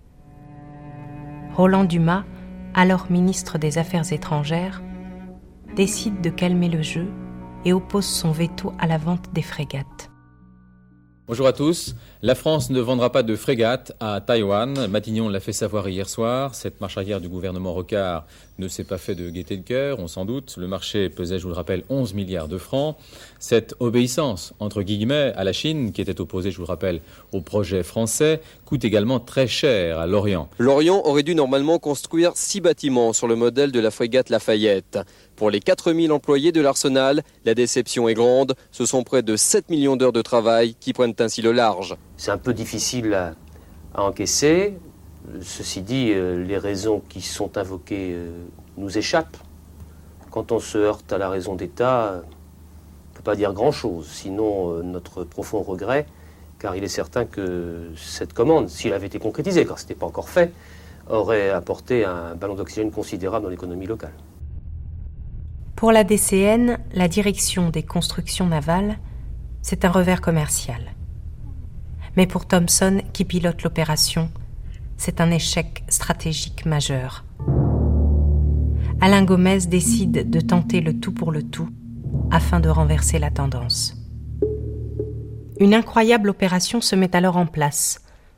Roland Dumas, alors ministre des Affaires étrangères, décide de calmer le jeu et oppose son veto à la vente des frégates. Bonjour à tous. La France ne vendra pas de frégates à Taïwan. Matignon l'a fait savoir hier soir. Cette marche arrière du gouvernement Rocard ne s'est pas fait de gaieté de cœur, on s'en doute. Le marché pesait, je vous le rappelle, 11 milliards de francs. Cette obéissance, entre guillemets, à la Chine, qui était opposée, je vous le rappelle, au projet français, coûte également très cher à Lorient. Lorient aurait dû normalement construire 6 bâtiments sur le modèle de la frégate Lafayette. Pour les 4000 employés de l'arsenal, la déception est grande. Ce sont près de 7 millions d'heures de travail qui prennent ainsi le large. C'est un peu difficile à encaisser. Ceci dit, les raisons qui sont invoquées nous échappent. Quand on se heurte à la raison d'État, on ne peut pas dire grand-chose, sinon notre profond regret, car il est certain que cette commande, s'il avait été concrétisée, car ce n'était pas encore fait, aurait apporté un ballon d'oxygène considérable dans l'économie locale. Pour la DCN, la direction des constructions navales, c'est un revers commercial. Mais pour Thomson, qui pilote l'opération, c'est un échec stratégique majeur. Alain Gomez décide de tenter le tout pour le tout afin de renverser la tendance. Une incroyable opération se met alors en place,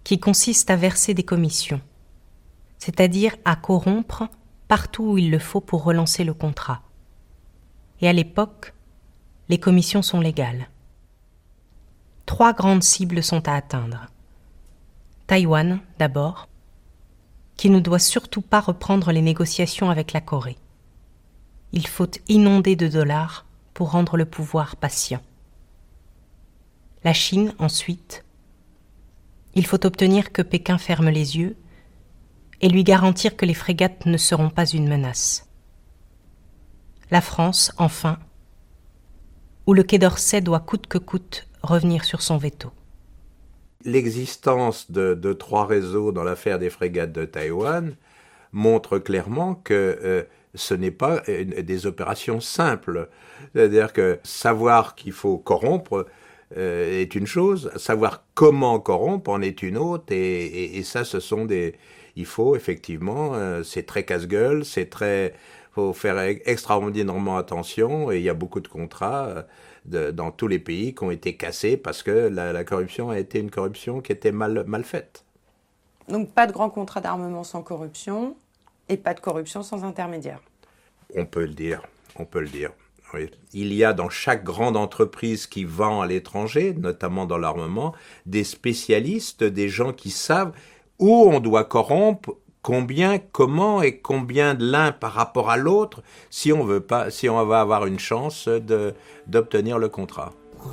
qui consiste à verser des commissions, c'est-à-dire à corrompre partout où il le faut pour relancer le contrat. Et à l'époque, les commissions sont légales. 3 grandes cibles sont à atteindre. Taïwan, d'abord, qui ne doit surtout pas reprendre les négociations avec la Corée. Il faut inonder de dollars pour rendre le pouvoir patient. La Chine, ensuite. Il faut obtenir que Pékin ferme les yeux et lui garantir que les frégates ne seront pas une menace. La France, enfin, où le Quai d'Orsay doit coûte que coûte revenir sur son veto. L'existence de 3 réseaux dans l'affaire des frégates de Taïwan montre clairement que ce n'est pas des opérations simples. C'est-à-dire que savoir qu'il faut corrompre est une chose, savoir comment corrompre en est une autre, et ça, ce sont des... Il faut effectivement, c'est très casse-gueule, faut faire extraordinairement attention, et il y a beaucoup de contrats dans tous les pays qui ont été cassés parce que la corruption a été une corruption qui était mal faite. Donc pas de grand contrat d'armement sans corruption, et pas de corruption sans intermédiaire. On peut le dire. Oui. Il y a dans chaque grande entreprise qui vend à l'étranger, notamment dans l'armement, des spécialistes, des gens qui savent où on doit corrompre, combien, comment et combien de l'un par rapport à l'autre, si on va avoir une chance d'obtenir le contrat.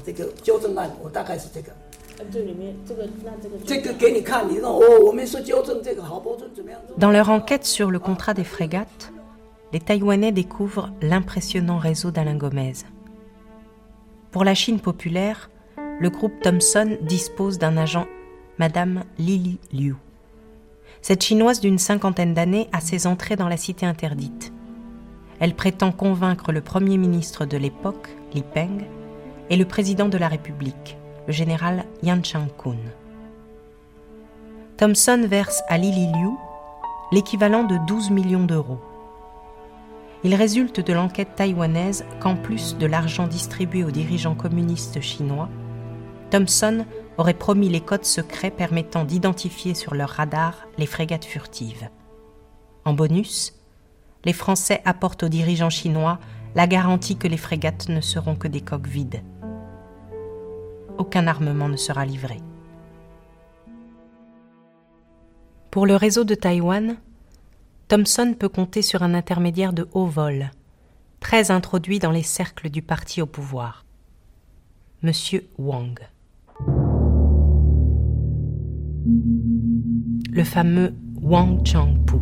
Dans leur enquête sur le contrat des frégates, les Taïwanais découvrent l'impressionnant réseau d'Alain Gomez. Pour la Chine populaire, le groupe Thomson dispose d'un agent, Madame Lili Liu. Cette Chinoise d'une 50aine d'années a ses entrées dans la cité interdite. Elle prétend convaincre le premier ministre de l'époque, Li Peng, et le président de la République, le général Yan Chang-kun. Thomson verse à Lili Liu l'équivalent de 12 millions d'euros. Il résulte de l'enquête taïwanaise qu'en plus de l'argent distribué aux dirigeants communistes chinois, Thomson aurait promis les codes secrets permettant d'identifier sur leur radar les frégates furtives. En bonus, les Français apportent aux dirigeants chinois la garantie que les frégates ne seront que des coques vides. Aucun armement ne sera livré. Pour le réseau de Taïwan, Thomson peut compter sur un intermédiaire de haut vol, très introduit dans les cercles du parti au pouvoir, Monsieur Wang. Le fameux Wang Changpu.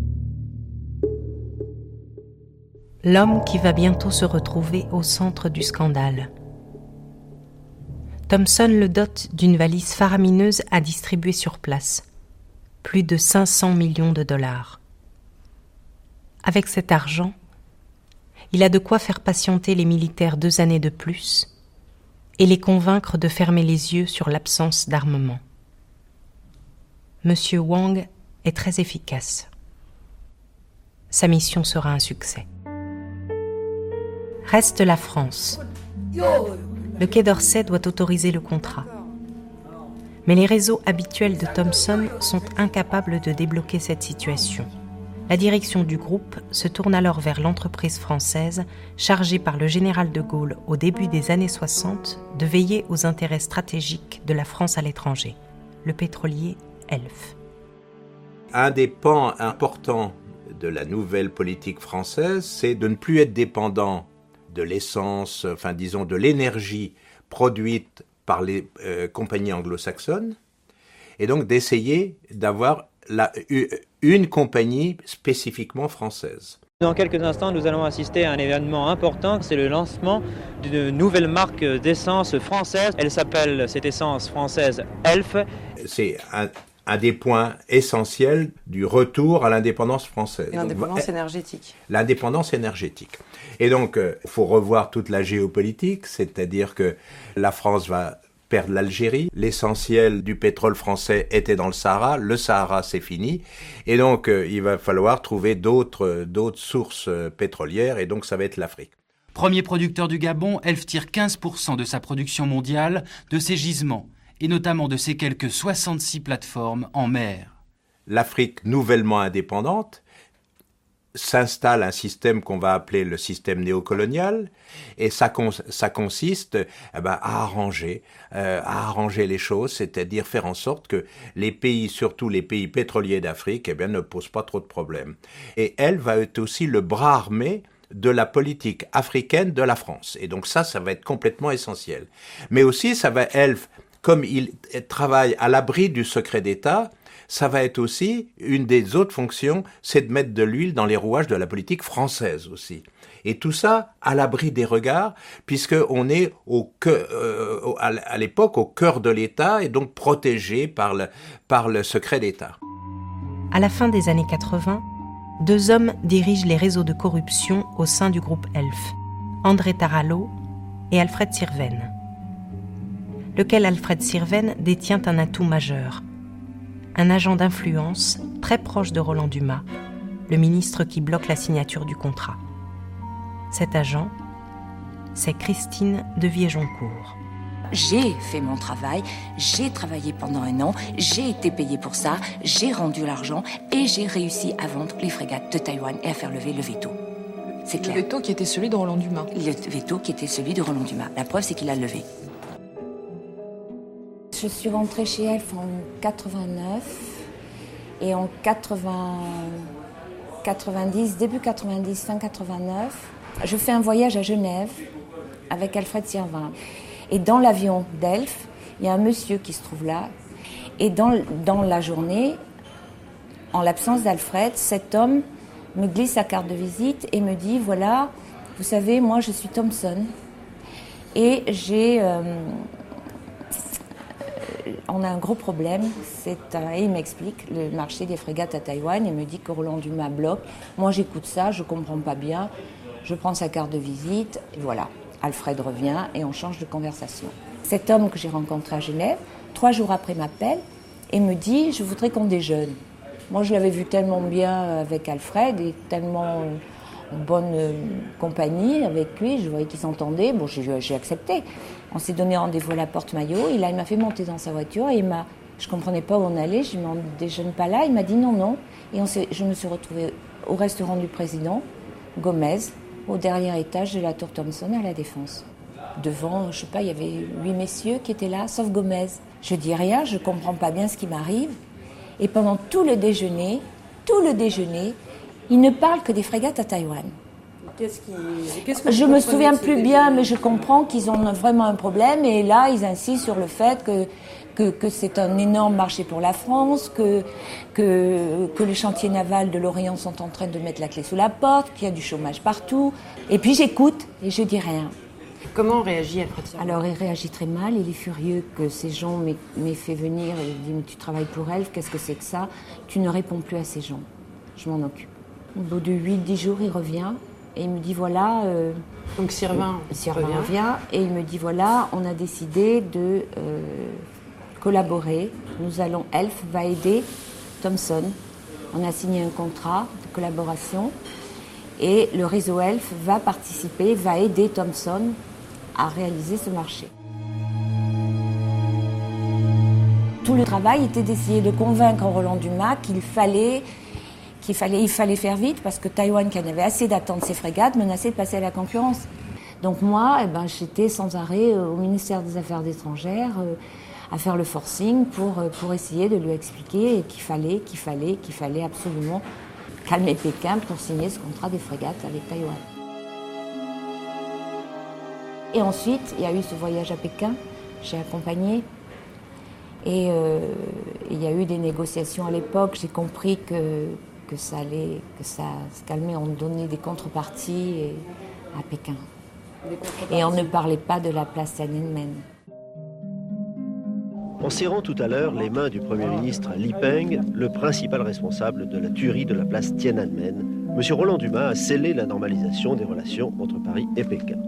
L'homme qui va bientôt se retrouver au centre du scandale. Thomson le dote d'une valise faramineuse à distribuer sur place, plus de 500 millions de dollars. Avec cet argent, il a de quoi faire patienter les militaires 2 années de plus et les convaincre de fermer les yeux sur l'absence d'armement. Monsieur Wang est très efficace. Sa mission sera un succès. Reste la France. Le Quai d'Orsay doit autoriser le contrat. Mais les réseaux habituels de Thomson sont incapables de débloquer cette situation. La direction du groupe se tourne alors vers l'entreprise française chargée par le général de Gaulle au début des années 60 de veiller aux intérêts stratégiques de la France à l'étranger, le pétrolier Elf. Un des pans importants de la nouvelle politique française, c'est de ne plus être dépendant de l'essence, enfin disons de l'énergie produite par les compagnies anglo-saxonnes, et donc d'essayer d'avoir une compagnie spécifiquement française. Dans quelques instants, nous allons assister à un événement important, c'est le lancement d'une nouvelle marque d'essence française. Elle s'appelle, cette essence française, Elf. C'est un des points essentiels du retour à l'indépendance française. Et l'indépendance énergétique. L'indépendance énergétique. Et donc, il faut revoir toute la géopolitique, c'est-à-dire que la France va perdre l'Algérie. L'essentiel du pétrole français était dans le Sahara, c'est fini. Et donc, il va falloir trouver d'autres sources pétrolières, et donc ça va être l'Afrique. Premier producteur du Gabon, Elf tire 15% de sa production mondiale de ses gisements. et notamment de ses quelques 66 plateformes en mer. L'Afrique nouvellement indépendante s'installe un système qu'on va appeler le système néocolonial, et ça consiste à arranger les choses, c'est-à-dire faire en sorte que les pays, surtout les pays pétroliers d'Afrique, ne posent pas trop de problèmes. Et elle va être aussi le bras armé de la politique africaine de la France. Et donc ça va être complètement essentiel. Mais aussi, comme il travaille à l'abri du secret d'État, ça va être aussi, une des autres fonctions, c'est de mettre de l'huile dans les rouages de la politique française aussi. Et tout ça à l'abri des regards, puisqu'on est à l'époque au cœur de l'État et donc protégé par le secret d'État. À la fin des années 80, 2 hommes dirigent les réseaux de corruption au sein du groupe ELF, André Tarallo et Alfred Sirven. Lequel Alfred Sirven détient un atout majeur. Un agent d'influence très proche de Roland Dumas, le ministre qui bloque la signature du contrat. Cet agent, c'est Christine de Viéjoncourt. J'ai fait mon travail, j'ai travaillé pendant 1 an, j'ai été payée pour ça, j'ai rendu l'argent et j'ai réussi à vendre les frégates de Taïwan et à faire lever le veto. C'est clair. Le veto qui était celui de Roland Dumas. Le veto qui était celui de Roland Dumas. La preuve, c'est qu'il a levé. Je suis rentrée chez Elf en 89 et en 90, début 90, fin 89, je fais un voyage à Genève avec Alfred Sirven. Et dans l'avion d'Elf, il y a un monsieur qui se trouve là. Et dans la journée, en l'absence d'Alfred, cet homme me glisse sa carte de visite et me dit, voilà, vous savez, moi je suis Thomson. Et on a un gros problème, et il m'explique le marché des frégates à Taïwan, il me dit que Roland Dumas bloque. Moi j'écoute ça, je comprends pas bien, je prends sa carte de visite, et voilà. Alfred revient et on change de conversation. Cet homme que j'ai rencontré à Genève, 3 jours après m'appelle et me dit, je voudrais qu'on déjeune. Moi je l'avais vu tellement bien avec Alfred et tellement en bonne compagnie avec lui, je voyais qu'ils s'entendaient, bon j'ai accepté. On s'est donné rendez-vous à la Porte-Maillot, et là il m'a fait monter dans sa voiture, et je comprenais pas où on allait, je lui ai dit on ne déjeune pas là, il m'a dit non, et je me suis retrouvée au restaurant du président, Gomez, au dernier étage de la tour Thomson à la Défense. Devant, je sais pas, il y avait 8 messieurs qui étaient là, sauf Gomez. Je dis rien, je comprends pas bien ce qui m'arrive, et pendant tout le déjeuner, il ne parle que des frégates à Taïwan. Je me souviens plus bien, mais je comprends qu'ils ont vraiment un problème. Et là, ils insistent sur le fait que c'est un énorme marché pour la France, que les chantiers navals de l'Orient sont en train de mettre la clé sous la porte, qu'il y a du chômage partout. Et puis j'écoute et je dis rien. Comment réagit Alfred Sirven ? Alors il réagit très mal, il est furieux que ces gens m'aient fait venir. Il dit, mais tu travailles pour elle, qu'est-ce que c'est que ça ? Tu ne réponds plus à ces gens. Je m'en occupe. Au bout de 8-10 jours, il revient. Et il me dit voilà... Donc Sirven revient et il me dit voilà, on a décidé de collaborer. Elf va aider Thomson. On a signé un contrat de collaboration et le réseau Elf va participer, va aider Thomson à réaliser ce marché. Tout le travail était d'essayer de convaincre Roland Dumas qu'il fallait faire vite parce que Taïwan, qui en avait assez d'attendre ses frégates, menaçait de passer à la concurrence. Donc moi, j'étais sans arrêt au ministère des Affaires étrangères à faire le forcing pour essayer de lui expliquer qu'il fallait absolument calmer Pékin pour signer ce contrat des frégates avec Taïwan. Et ensuite, il y a eu ce voyage à Pékin, j'ai accompagné. Et il y a eu des négociations à l'époque, j'ai compris que ça se calmait, on donnait des contreparties à Pékin. Et on ne parlait pas de la place Tiananmen. En serrant tout à l'heure les mains du Premier ministre Li Peng, le principal responsable de la tuerie de la place Tiananmen, M. Roland Dumas a scellé la normalisation des relations entre Paris et Pékin.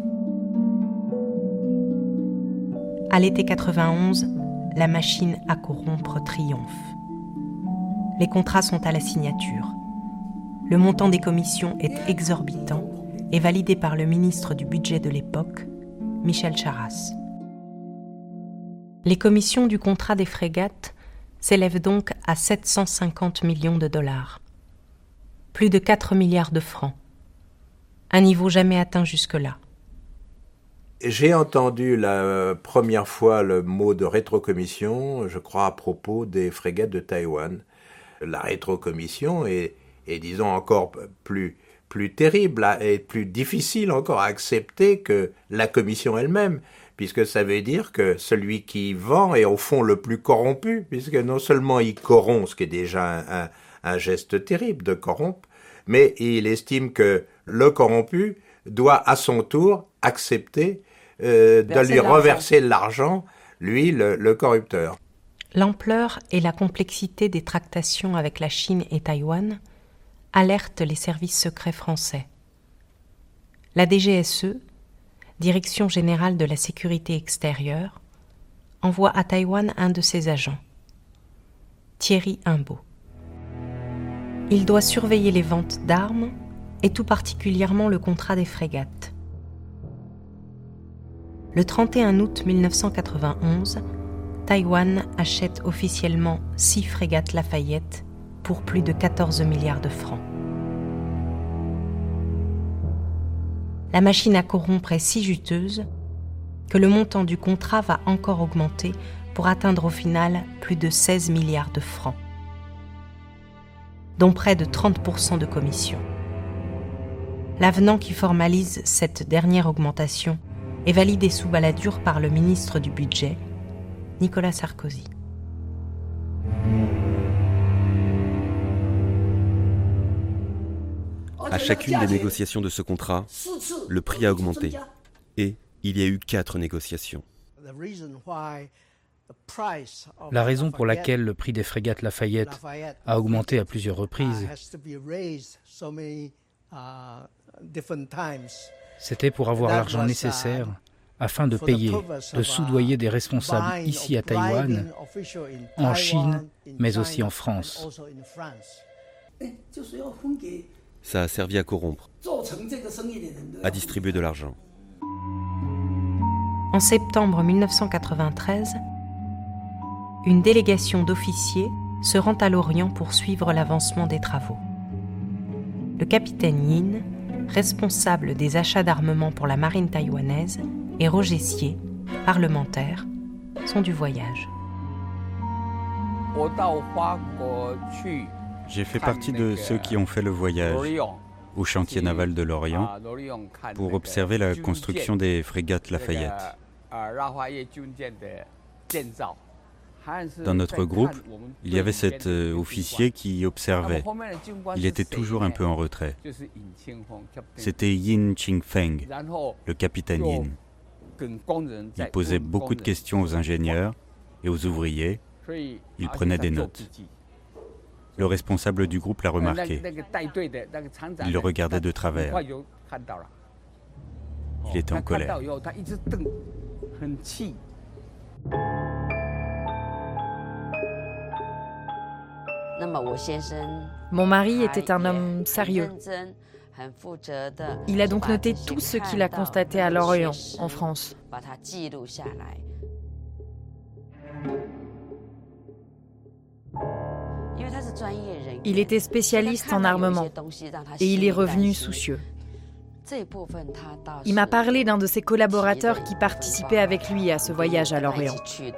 À l'été 91, la machine à corrompre triomphe. Les contrats sont à la signature. Le montant des commissions est exorbitant et validé par le ministre du budget de l'époque, Michel Charasse. Les commissions du contrat des frégates s'élèvent donc à 750 millions de dollars. Plus de 4 milliards de francs. Un niveau jamais atteint jusque-là. J'ai entendu la première fois le mot de rétrocommission, je crois à propos des frégates de Taïwan. La rétrocommission est disons, encore plus terrible et plus difficile encore à accepter que la commission elle-même, puisque ça veut dire que celui qui vend est au fond le plus corrompu, puisque non seulement il corrompt, ce qui est déjà un geste terrible de corrompre, mais il estime que le corrompu doit à son tour accepter de lui reverser l'argent, lui, le corrupteur. L'ampleur et la complexité des tractations avec la Chine et Taïwan alertent les services secrets français. La DGSE, Direction générale de la sécurité extérieure, envoie à Taïwan un de ses agents, Thierry Imbaud. Il doit surveiller les ventes d'armes et tout particulièrement le contrat des frégates. Le 31 août 1991, Taïwan achète officiellement 6 frégates Lafayette pour plus de 14 milliards de francs. La machine à corrompre est si juteuse que le montant du contrat va encore augmenter pour atteindre au final plus de 16 milliards de francs, dont près de 30% de commission. L'avenant qui formalise cette dernière augmentation est validé sous baladure par le ministre du Budget, Nicolas Sarkozy. À chacune des négociations de ce contrat, le prix a augmenté. Et il y a eu 4 négociations. La raison pour laquelle le prix des frégates Lafayette a augmenté à plusieurs reprises, c'était pour avoir l'argent nécessaire afin de payer, de soudoyer des responsables ici à Taïwan, en Chine, mais aussi en France. Ça a servi à corrompre, à distribuer de l'argent. En septembre 1993, une délégation d'officiers se rend à l'Orient pour suivre l'avancement des travaux. Le capitaine Yin, responsable des achats d'armement pour la marine taïwanaise, et Roger Sier, parlementaire, sont du voyage. J'ai fait partie de ceux qui ont fait le voyage au chantier naval de l'Orient pour observer la construction des frégates Lafayette. Dans notre groupe, il y avait cet officier qui observait. Il était toujours un peu en retrait. C'était Yin Qingfeng, le capitaine Yin. Il posait beaucoup de questions aux ingénieurs et aux ouvriers. Il prenait des notes. Le responsable du groupe l'a remarqué. Il le regardait de travers. Il était en colère. Mon mari était un homme sérieux. Il a donc noté tout ce qu'il a constaté à l'Orient, en France. Il était spécialiste en armement et il est revenu soucieux. Il m'a parlé d'un de ses collaborateurs qui participait avec lui à ce voyage à l'Orient.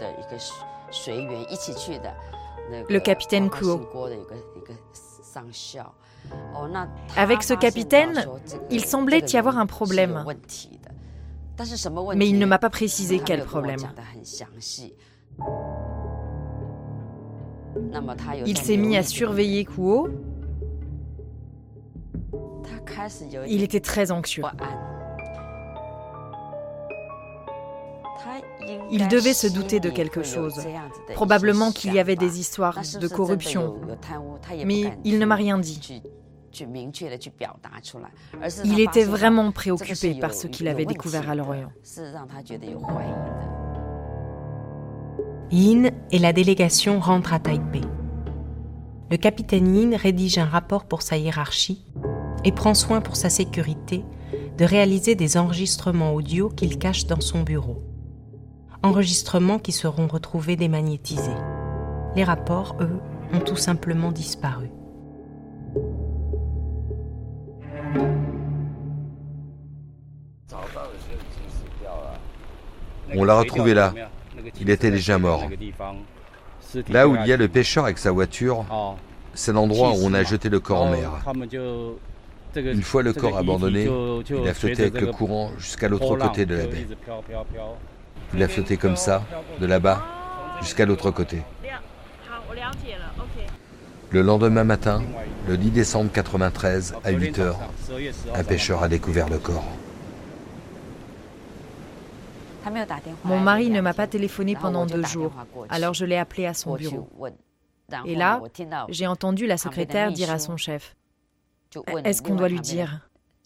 Le capitaine Kuo. Avec ce capitaine, il semblait y avoir un problème. Mais il ne m'a pas précisé quel problème. Il s'est mis à surveiller Kuo. Il était très anxieux. Il devait se douter de quelque chose. Probablement qu'il y avait des histoires de corruption. Mais il ne m'a rien dit. Il était vraiment préoccupé par ce qu'il avait découvert à l'Orient. Yin et la délégation rentrent à Taipei. Le capitaine Yin rédige un rapport pour sa hiérarchie et prend soin pour sa sécurité de réaliser des enregistrements audio qu'il cache dans son bureau. enregistrements qui seront retrouvés démagnétisés. Les rapports, eux, ont tout simplement disparu. On l'a retrouvé là. Il était déjà mort. Là où il y a le pêcheur avec sa voiture, c'est l'endroit où on a jeté le corps en mer. Une fois le corps abandonné, il a flotté avec le courant jusqu'à l'autre côté de la baie. Il a flotté comme ça, de là-bas, jusqu'à l'autre côté. Le lendemain matin, le 10 décembre 93, à 8h, un pêcheur a découvert le corps. Mon mari ne m'a pas téléphoné pendant 2 jours, alors je l'ai appelé à son bureau. Et là, j'ai entendu la secrétaire dire à son chef « Est-ce qu'on doit lui dire ?»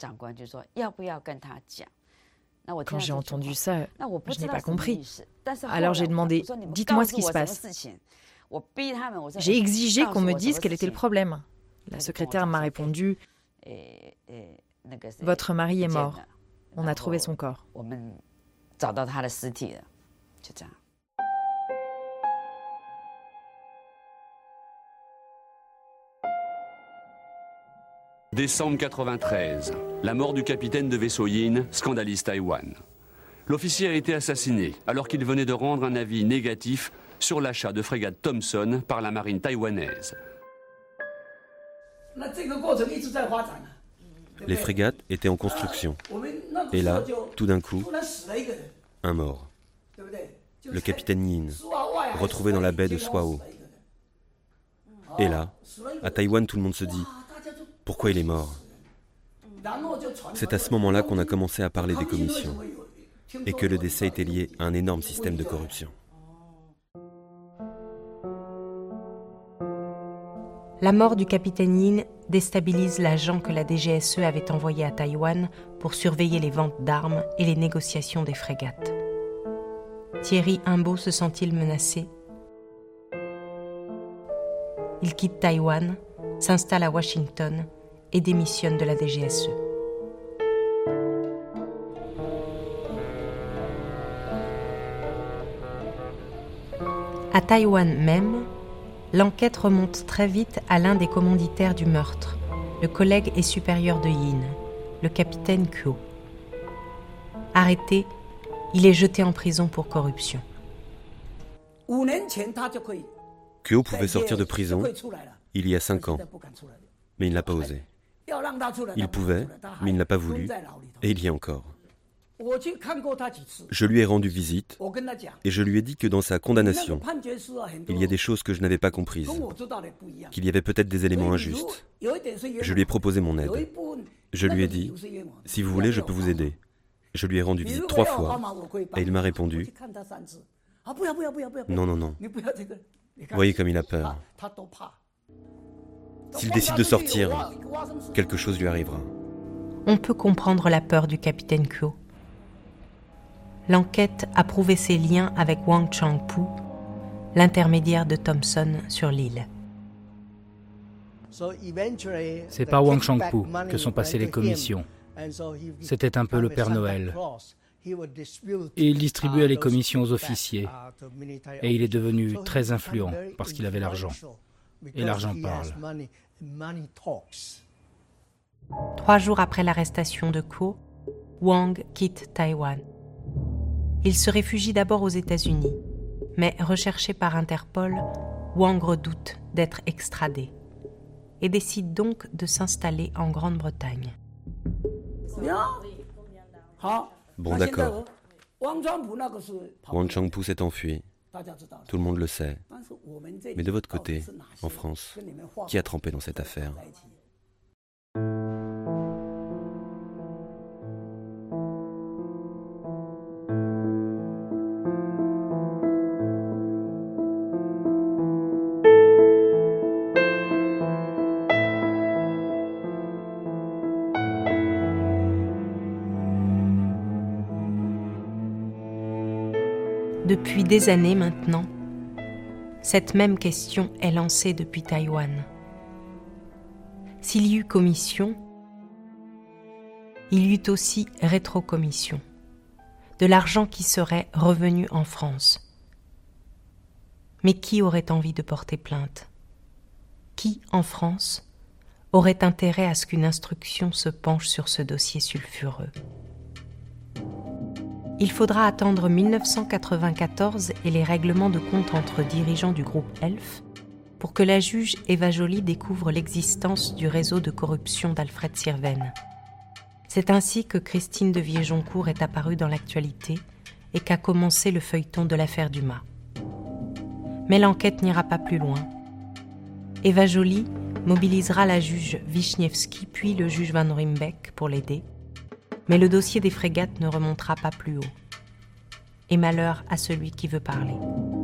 Quand j'ai entendu ça, je n'ai pas compris. Alors j'ai demandé « Dites-moi ce qui se passe ». J'ai exigé qu'on me dise quel était le problème. La secrétaire m'a répondu « Votre mari est mort. On a trouvé son corps. » Décembre 93, la mort du capitaine de vaisseau Yin scandalise Taïwan. L'officier a été assassiné alors qu'il venait de rendre un avis négatif sur l'achat de frégate Thompson par la marine taïwanaise. Les frégates étaient en construction. Et là, tout d'un coup, un mort. Le capitaine Yin, retrouvé dans la baie de Swao. Et là, à Taïwan, tout le monde se dit « Pourquoi il est mort ?» C'est à ce moment-là qu'on a commencé à parler des commissions et que le décès était lié à un énorme système de corruption. La mort du capitaine Yin déstabilise l'agent que la DGSE avait envoyé à Taïwan pour surveiller les ventes d'armes et les négociations des frégates. Thierry Imbaud se sent-il menacé ? Il quitte Taïwan, s'installe à Washington et démissionne de la DGSE. À Taïwan même, l'enquête remonte très vite à l'un des commanditaires du meurtre, le collègue et supérieur de Yin, le capitaine Kuo. Arrêté, il est jeté en prison pour corruption. Kuo pouvait sortir de prison il y a 5 ans, mais il n'a pas osé. Il pouvait, mais il n'a pas voulu, et il y est encore. Je lui ai rendu visite et je lui ai dit que dans sa condamnation, il y a des choses que je n'avais pas comprises, qu'il y avait peut-être des éléments injustes. Je lui ai proposé mon aide. Je lui ai dit, si vous voulez, je peux vous aider. Je lui ai rendu visite 3 fois et il m'a répondu, non, non, non. Voyez comme il a peur. S'il décide de sortir, quelque chose lui arrivera. On peut comprendre la peur du capitaine Kuo. L'enquête a prouvé ses liens avec Wang Changpu, l'intermédiaire de Thompson sur l'île. C'est par Wang Changpu que sont passées les commissions. C'était un peu le Père Noël. Et il distribuait les commissions aux officiers. Et il est devenu très influent parce qu'il avait l'argent. Et l'argent parle. 3 jours après l'arrestation de Kuo, Wang quitte Taïwan. Il se réfugie d'abord aux États-Unis, mais recherché par Interpol, Wang redoute d'être extradé et décide donc de s'installer en Grande-Bretagne. Bon, d'accord. Wang Changpu s'est enfui. Tout le monde le sait. Mais de votre côté, en France, qui a trempé dans cette affaire ? Depuis des années maintenant, cette même question est lancée depuis Taïwan. S'il y eut commission, il y eut aussi rétrocommission. De de l'argent qui serait revenu en France. Mais qui aurait envie de porter plainte ? Qui, en France, aurait intérêt à ce qu'une instruction se penche sur ce dossier sulfureux ? Il faudra attendre 1994 et les règlements de compte entre dirigeants du groupe Elf pour que la juge Eva Joly découvre l'existence du réseau de corruption d'Alfred Sirven. C'est ainsi que Christine de Viéjoncourt est apparue dans l'actualité et qu'a commencé le feuilleton de l'affaire Dumas. Mais l'enquête n'ira pas plus loin. Eva Joly mobilisera la juge Wiśniewski puis le juge Van Ruymbeck pour l'aider, mais le dossier des frégates ne remontera pas plus haut. Et malheur à celui qui veut parler.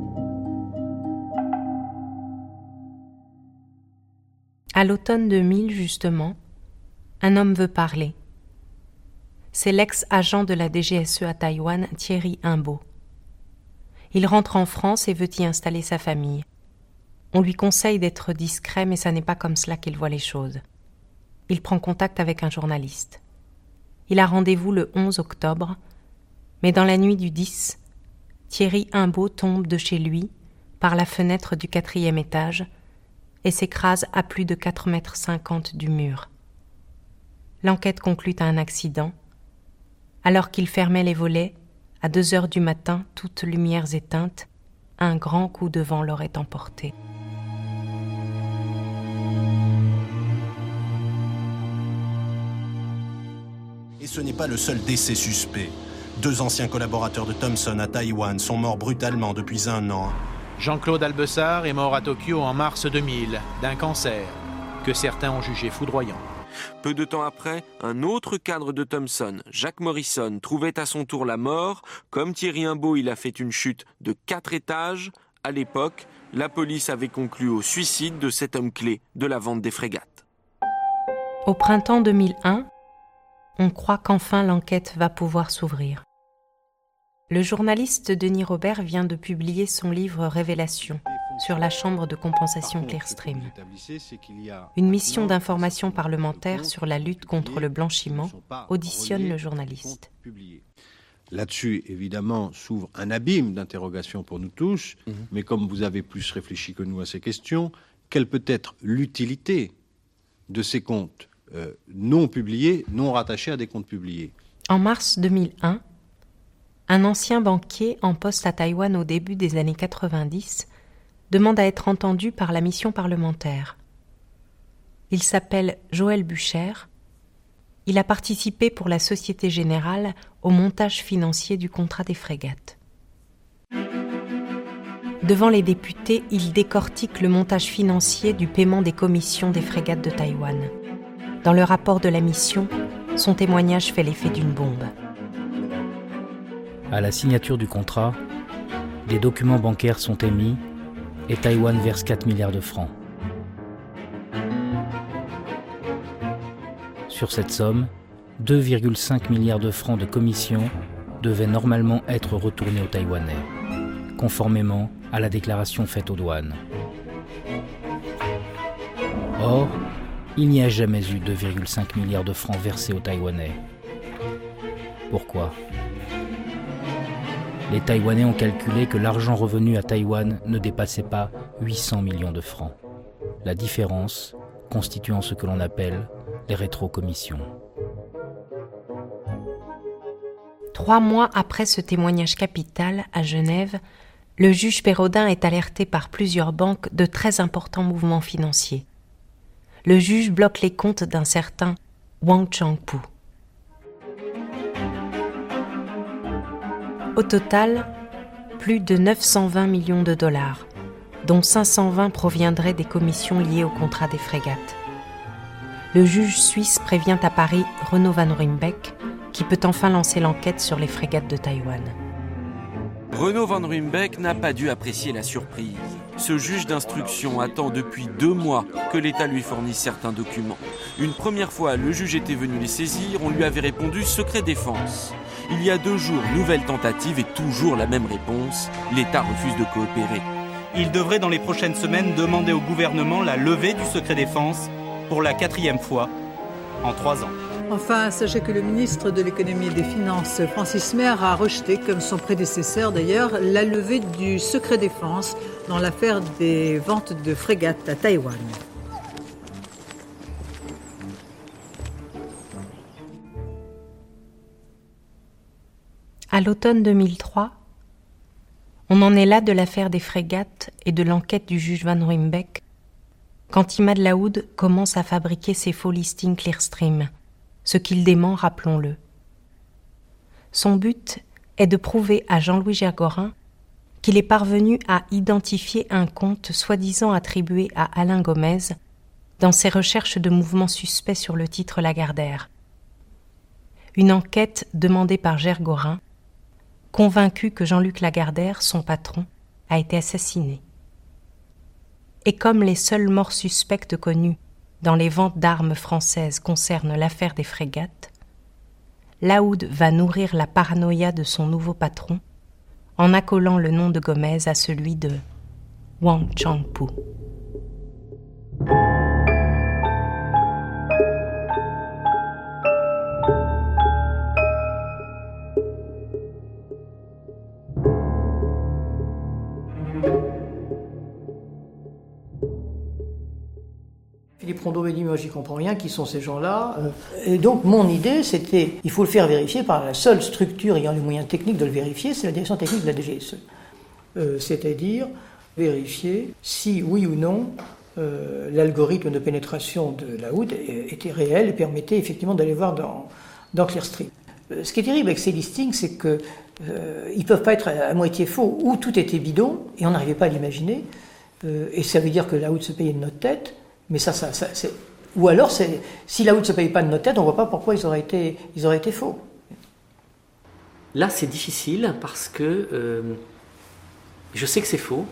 À l'automne 2000, justement, un homme veut parler. C'est l'ex-agent de la DGSE à Taïwan, Thierry Imbaud. Il rentre en France et veut y installer sa famille. On lui conseille d'être discret, mais ça n'est pas comme cela qu'il voit les choses. Il prend contact avec un journaliste. Il a rendez-vous le 11 octobre, mais dans la nuit du 10, Thierry Imbaud tombe de chez lui, par la fenêtre du 4e étage, et s'écrase à plus de 4,50 m du mur. L'enquête conclut à un accident. Alors qu'il fermait les volets, à 2 heures du matin, toutes lumières éteintes, un grand coup de vent l'aurait emporté. Et ce n'est pas le seul décès suspect. 2 anciens collaborateurs de Thomson à Taïwan sont morts brutalement depuis 1 an. Jean-Claude Albessard est mort à Tokyo en mars 2000 d'un cancer que certains ont jugé foudroyant. Peu de temps après, un autre cadre de Thomson, Jacques Morrison, trouvait à son tour la mort. Comme Thierry Imbaud, il a fait une chute de 4 étages. À l'époque, la police avait conclu au suicide de cet homme clé de la vente des frégates. Au printemps 2001, on croit qu'enfin l'enquête va pouvoir s'ouvrir. Le journaliste Denis Robert vient de publier son livre Révélation sur la chambre de compensation Clearstream. Une mission d'information parlementaire sur la lutte contre le blanchiment auditionne le journaliste. Là-dessus, évidemment, s'ouvre un abîme d'interrogations pour nous tous, mais comme vous avez plus réfléchi que nous à ces questions, quelle peut être l'utilité de ces comptes non publiés, non rattachés à des comptes publiés ? En mars 2001, un ancien banquier en poste à Taïwan au début des années 90 demande à être entendu par la mission parlementaire. Il s'appelle Joël Bucher. Il a participé pour la Société Générale au montage financier du contrat des frégates. Devant les députés, il décortique le montage financier du paiement des commissions des frégates de Taïwan. Dans le rapport de la mission, son témoignage fait l'effet d'une bombe. À la signature du contrat, des documents bancaires sont émis et Taïwan verse 4 milliards de francs. Sur cette somme, 2,5 milliards de francs de commission devaient normalement être retournés aux Taïwanais, conformément à la déclaration faite aux douanes. Or, il n'y a jamais eu 2,5 milliards de francs versés aux Taïwanais. Pourquoi ? Les Taïwanais ont calculé que l'argent revenu à Taïwan ne dépassait pas 800 millions de francs. La différence constituant ce que l'on appelle les rétrocommissions. 3 mois après ce témoignage capital, à Genève, le juge Pérodin est alerté par plusieurs banques de très importants mouvements financiers. Le juge bloque les comptes d'un certain Wang Changpu. Au total, plus de 920 millions de dollars, dont 520 proviendraient des commissions liées au contrat des frégates. Le juge suisse prévient à Paris Renaud Van Ruymbeck, qui peut enfin lancer l'enquête sur les frégates de Taïwan. Renaud Van Ruymbeck n'a pas dû apprécier la surprise. Ce juge d'instruction attend depuis 2 mois que l'État lui fournisse certains documents. Une première fois, le juge était venu les saisir, on lui avait répondu « secret défense ». Il y a 2 jours, nouvelle tentative et toujours la même réponse. L'État refuse de coopérer. Il devrait dans les prochaines semaines demander au gouvernement la levée du secret défense pour la 4e fois en 3 ans. Enfin, sachez que le ministre de l'économie et des finances, Francis Maire, a rejeté, comme son prédécesseur d'ailleurs, la levée du secret défense dans l'affaire des ventes de frégates à Taïwan. À l'automne 2003, on en est là de l'affaire des frégates et de l'enquête du juge Van Ruymbeck, quand Imad Laoud commence à fabriquer ses faux listings Clearstream, ce qu'il dément, rappelons-le. Son but est de prouver à Jean-Louis Gergorin qu'il est parvenu à identifier un compte soi-disant attribué à Alain Gomez dans ses recherches de mouvements suspects sur le titre Lagardère. Une enquête demandée par Gergorin, convaincu que Jean-Luc Lagardère, son patron, a été assassiné. Et comme les seules morts suspectes connues dans les ventes d'armes françaises concernent l'affaire des frégates, Laoud va nourrir la paranoïa de son nouveau patron en accolant le nom de Gomez à celui de Wang Changpu. Philippe Rondeau m'a dit, moi j'y comprends rien, qui sont ces gens-là. Et donc mon idée c'était, il faut le faire vérifier par la seule structure ayant les moyens techniques de le vérifier, c'est la direction technique de la DGSE. C'est-à-dire vérifier si oui ou non l'algorithme de pénétration de Laoud était réel et permettait effectivement d'aller voir dans Clearstream. Ce qui est terrible avec ces listings, c'est que ils peuvent pas être à moitié faux, ou tout était bidon et on n'arrivait pas à l'imaginer, et ça veut dire que Laoud se payait de notre tête. Mais ça c'est... Ou alors, si Laoud ne se paye pas de notre tête, on ne voit pas pourquoi ils auraient été faux. Là, c'est difficile parce que je sais que c'est faux,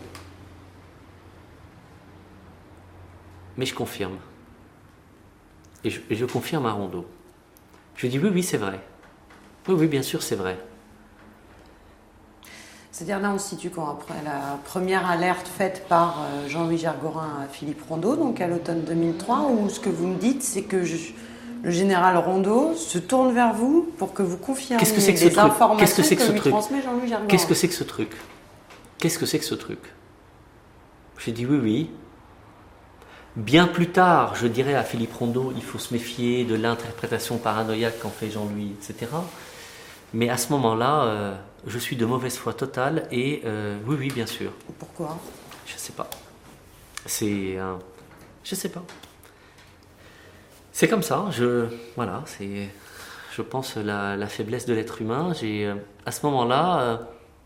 mais je confirme. Et je confirme à Rondeau. Je dis oui, c'est vrai. Oui, bien sûr, c'est vrai. C'est-à-dire là, on se situe quand après la première alerte faite par Jean-Louis Gergorin à Philippe Rondeau, donc à l'automne 2003, où ce que vous me dites, c'est que le général Rondeau se tourne vers vous pour que vous confirmiez les informations que lui transmet Jean-Louis Gergorin. Qu'est-ce que c'est que ce truc ? Qu'est-ce que c'est que ce truc ? J'ai dit oui. Bien plus tard, je dirais à Philippe Rondeau, il faut se méfier de l'interprétation paranoïaque qu'en fait Jean-Louis, etc. Mais à ce moment-là, je suis de mauvaise foi totale et oui, bien sûr. Pourquoi ? Je sais pas. Je sais pas. C'est comme ça. Voilà, c'est, je pense, la faiblesse de l'être humain. À ce moment-là,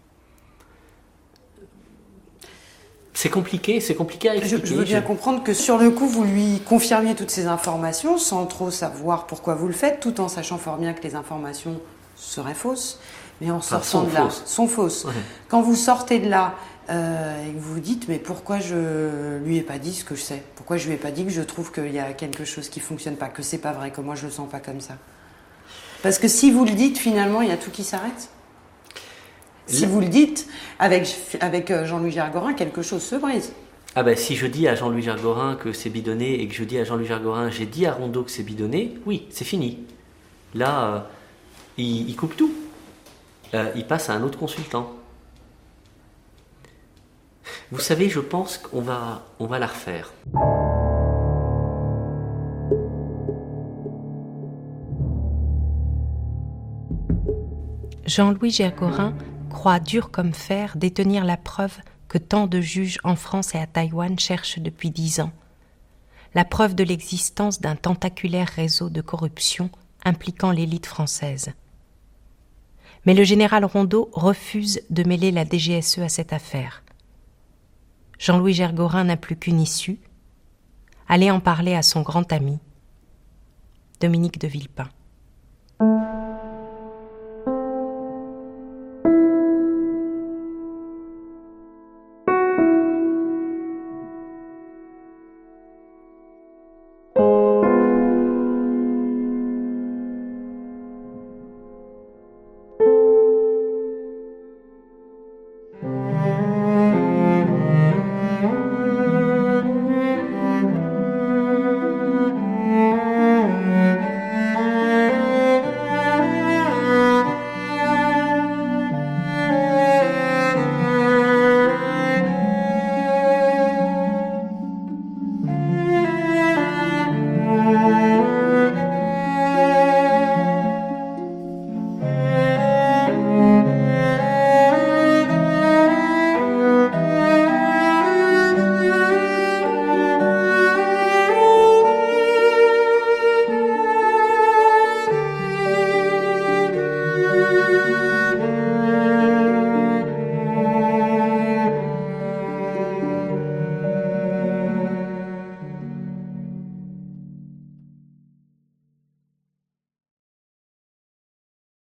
c'est compliqué à expliquer. Je veux bien comprendre que sur le coup, vous lui confirmiez toutes ces informations sans trop savoir pourquoi vous le faites, tout en sachant fort bien que les informations seraient fausses, mais en sortant de là, sont fausses. Ouais. Quand vous sortez de là et que vous vous dites, mais pourquoi je lui ai pas dit ce que je sais ? Pourquoi je lui ai pas dit que je trouve qu'il y a quelque chose qui fonctionne pas, que c'est pas vrai, que moi je le sens pas comme ça ? Parce que si vous le dites, finalement, il y a tout qui s'arrête. Si vous le dites, avec Jean-Louis Gergorin, quelque chose se brise. Ah ben, si je dis à Jean-Louis Gergorin que c'est bidonné et que je dis à Jean-Louis Gergorin, j'ai dit à Rondeau que c'est bidonné, oui, c'est fini. Là, il coupe tout. Il passe à un autre consultant. Vous savez, je pense qu'on va la refaire. Jean-Louis Gergorin croit dur comme fer détenir la preuve que tant de juges en France et à Taïwan cherchent depuis 10 ans. La preuve de l'existence d'un tentaculaire réseau de corruption impliquant l'élite française. Mais le général Rondeau refuse de mêler la DGSE à cette affaire. Jean-Louis Gergorin n'a plus qu'une issue, aller en parler à son grand ami, Dominique de Villepin.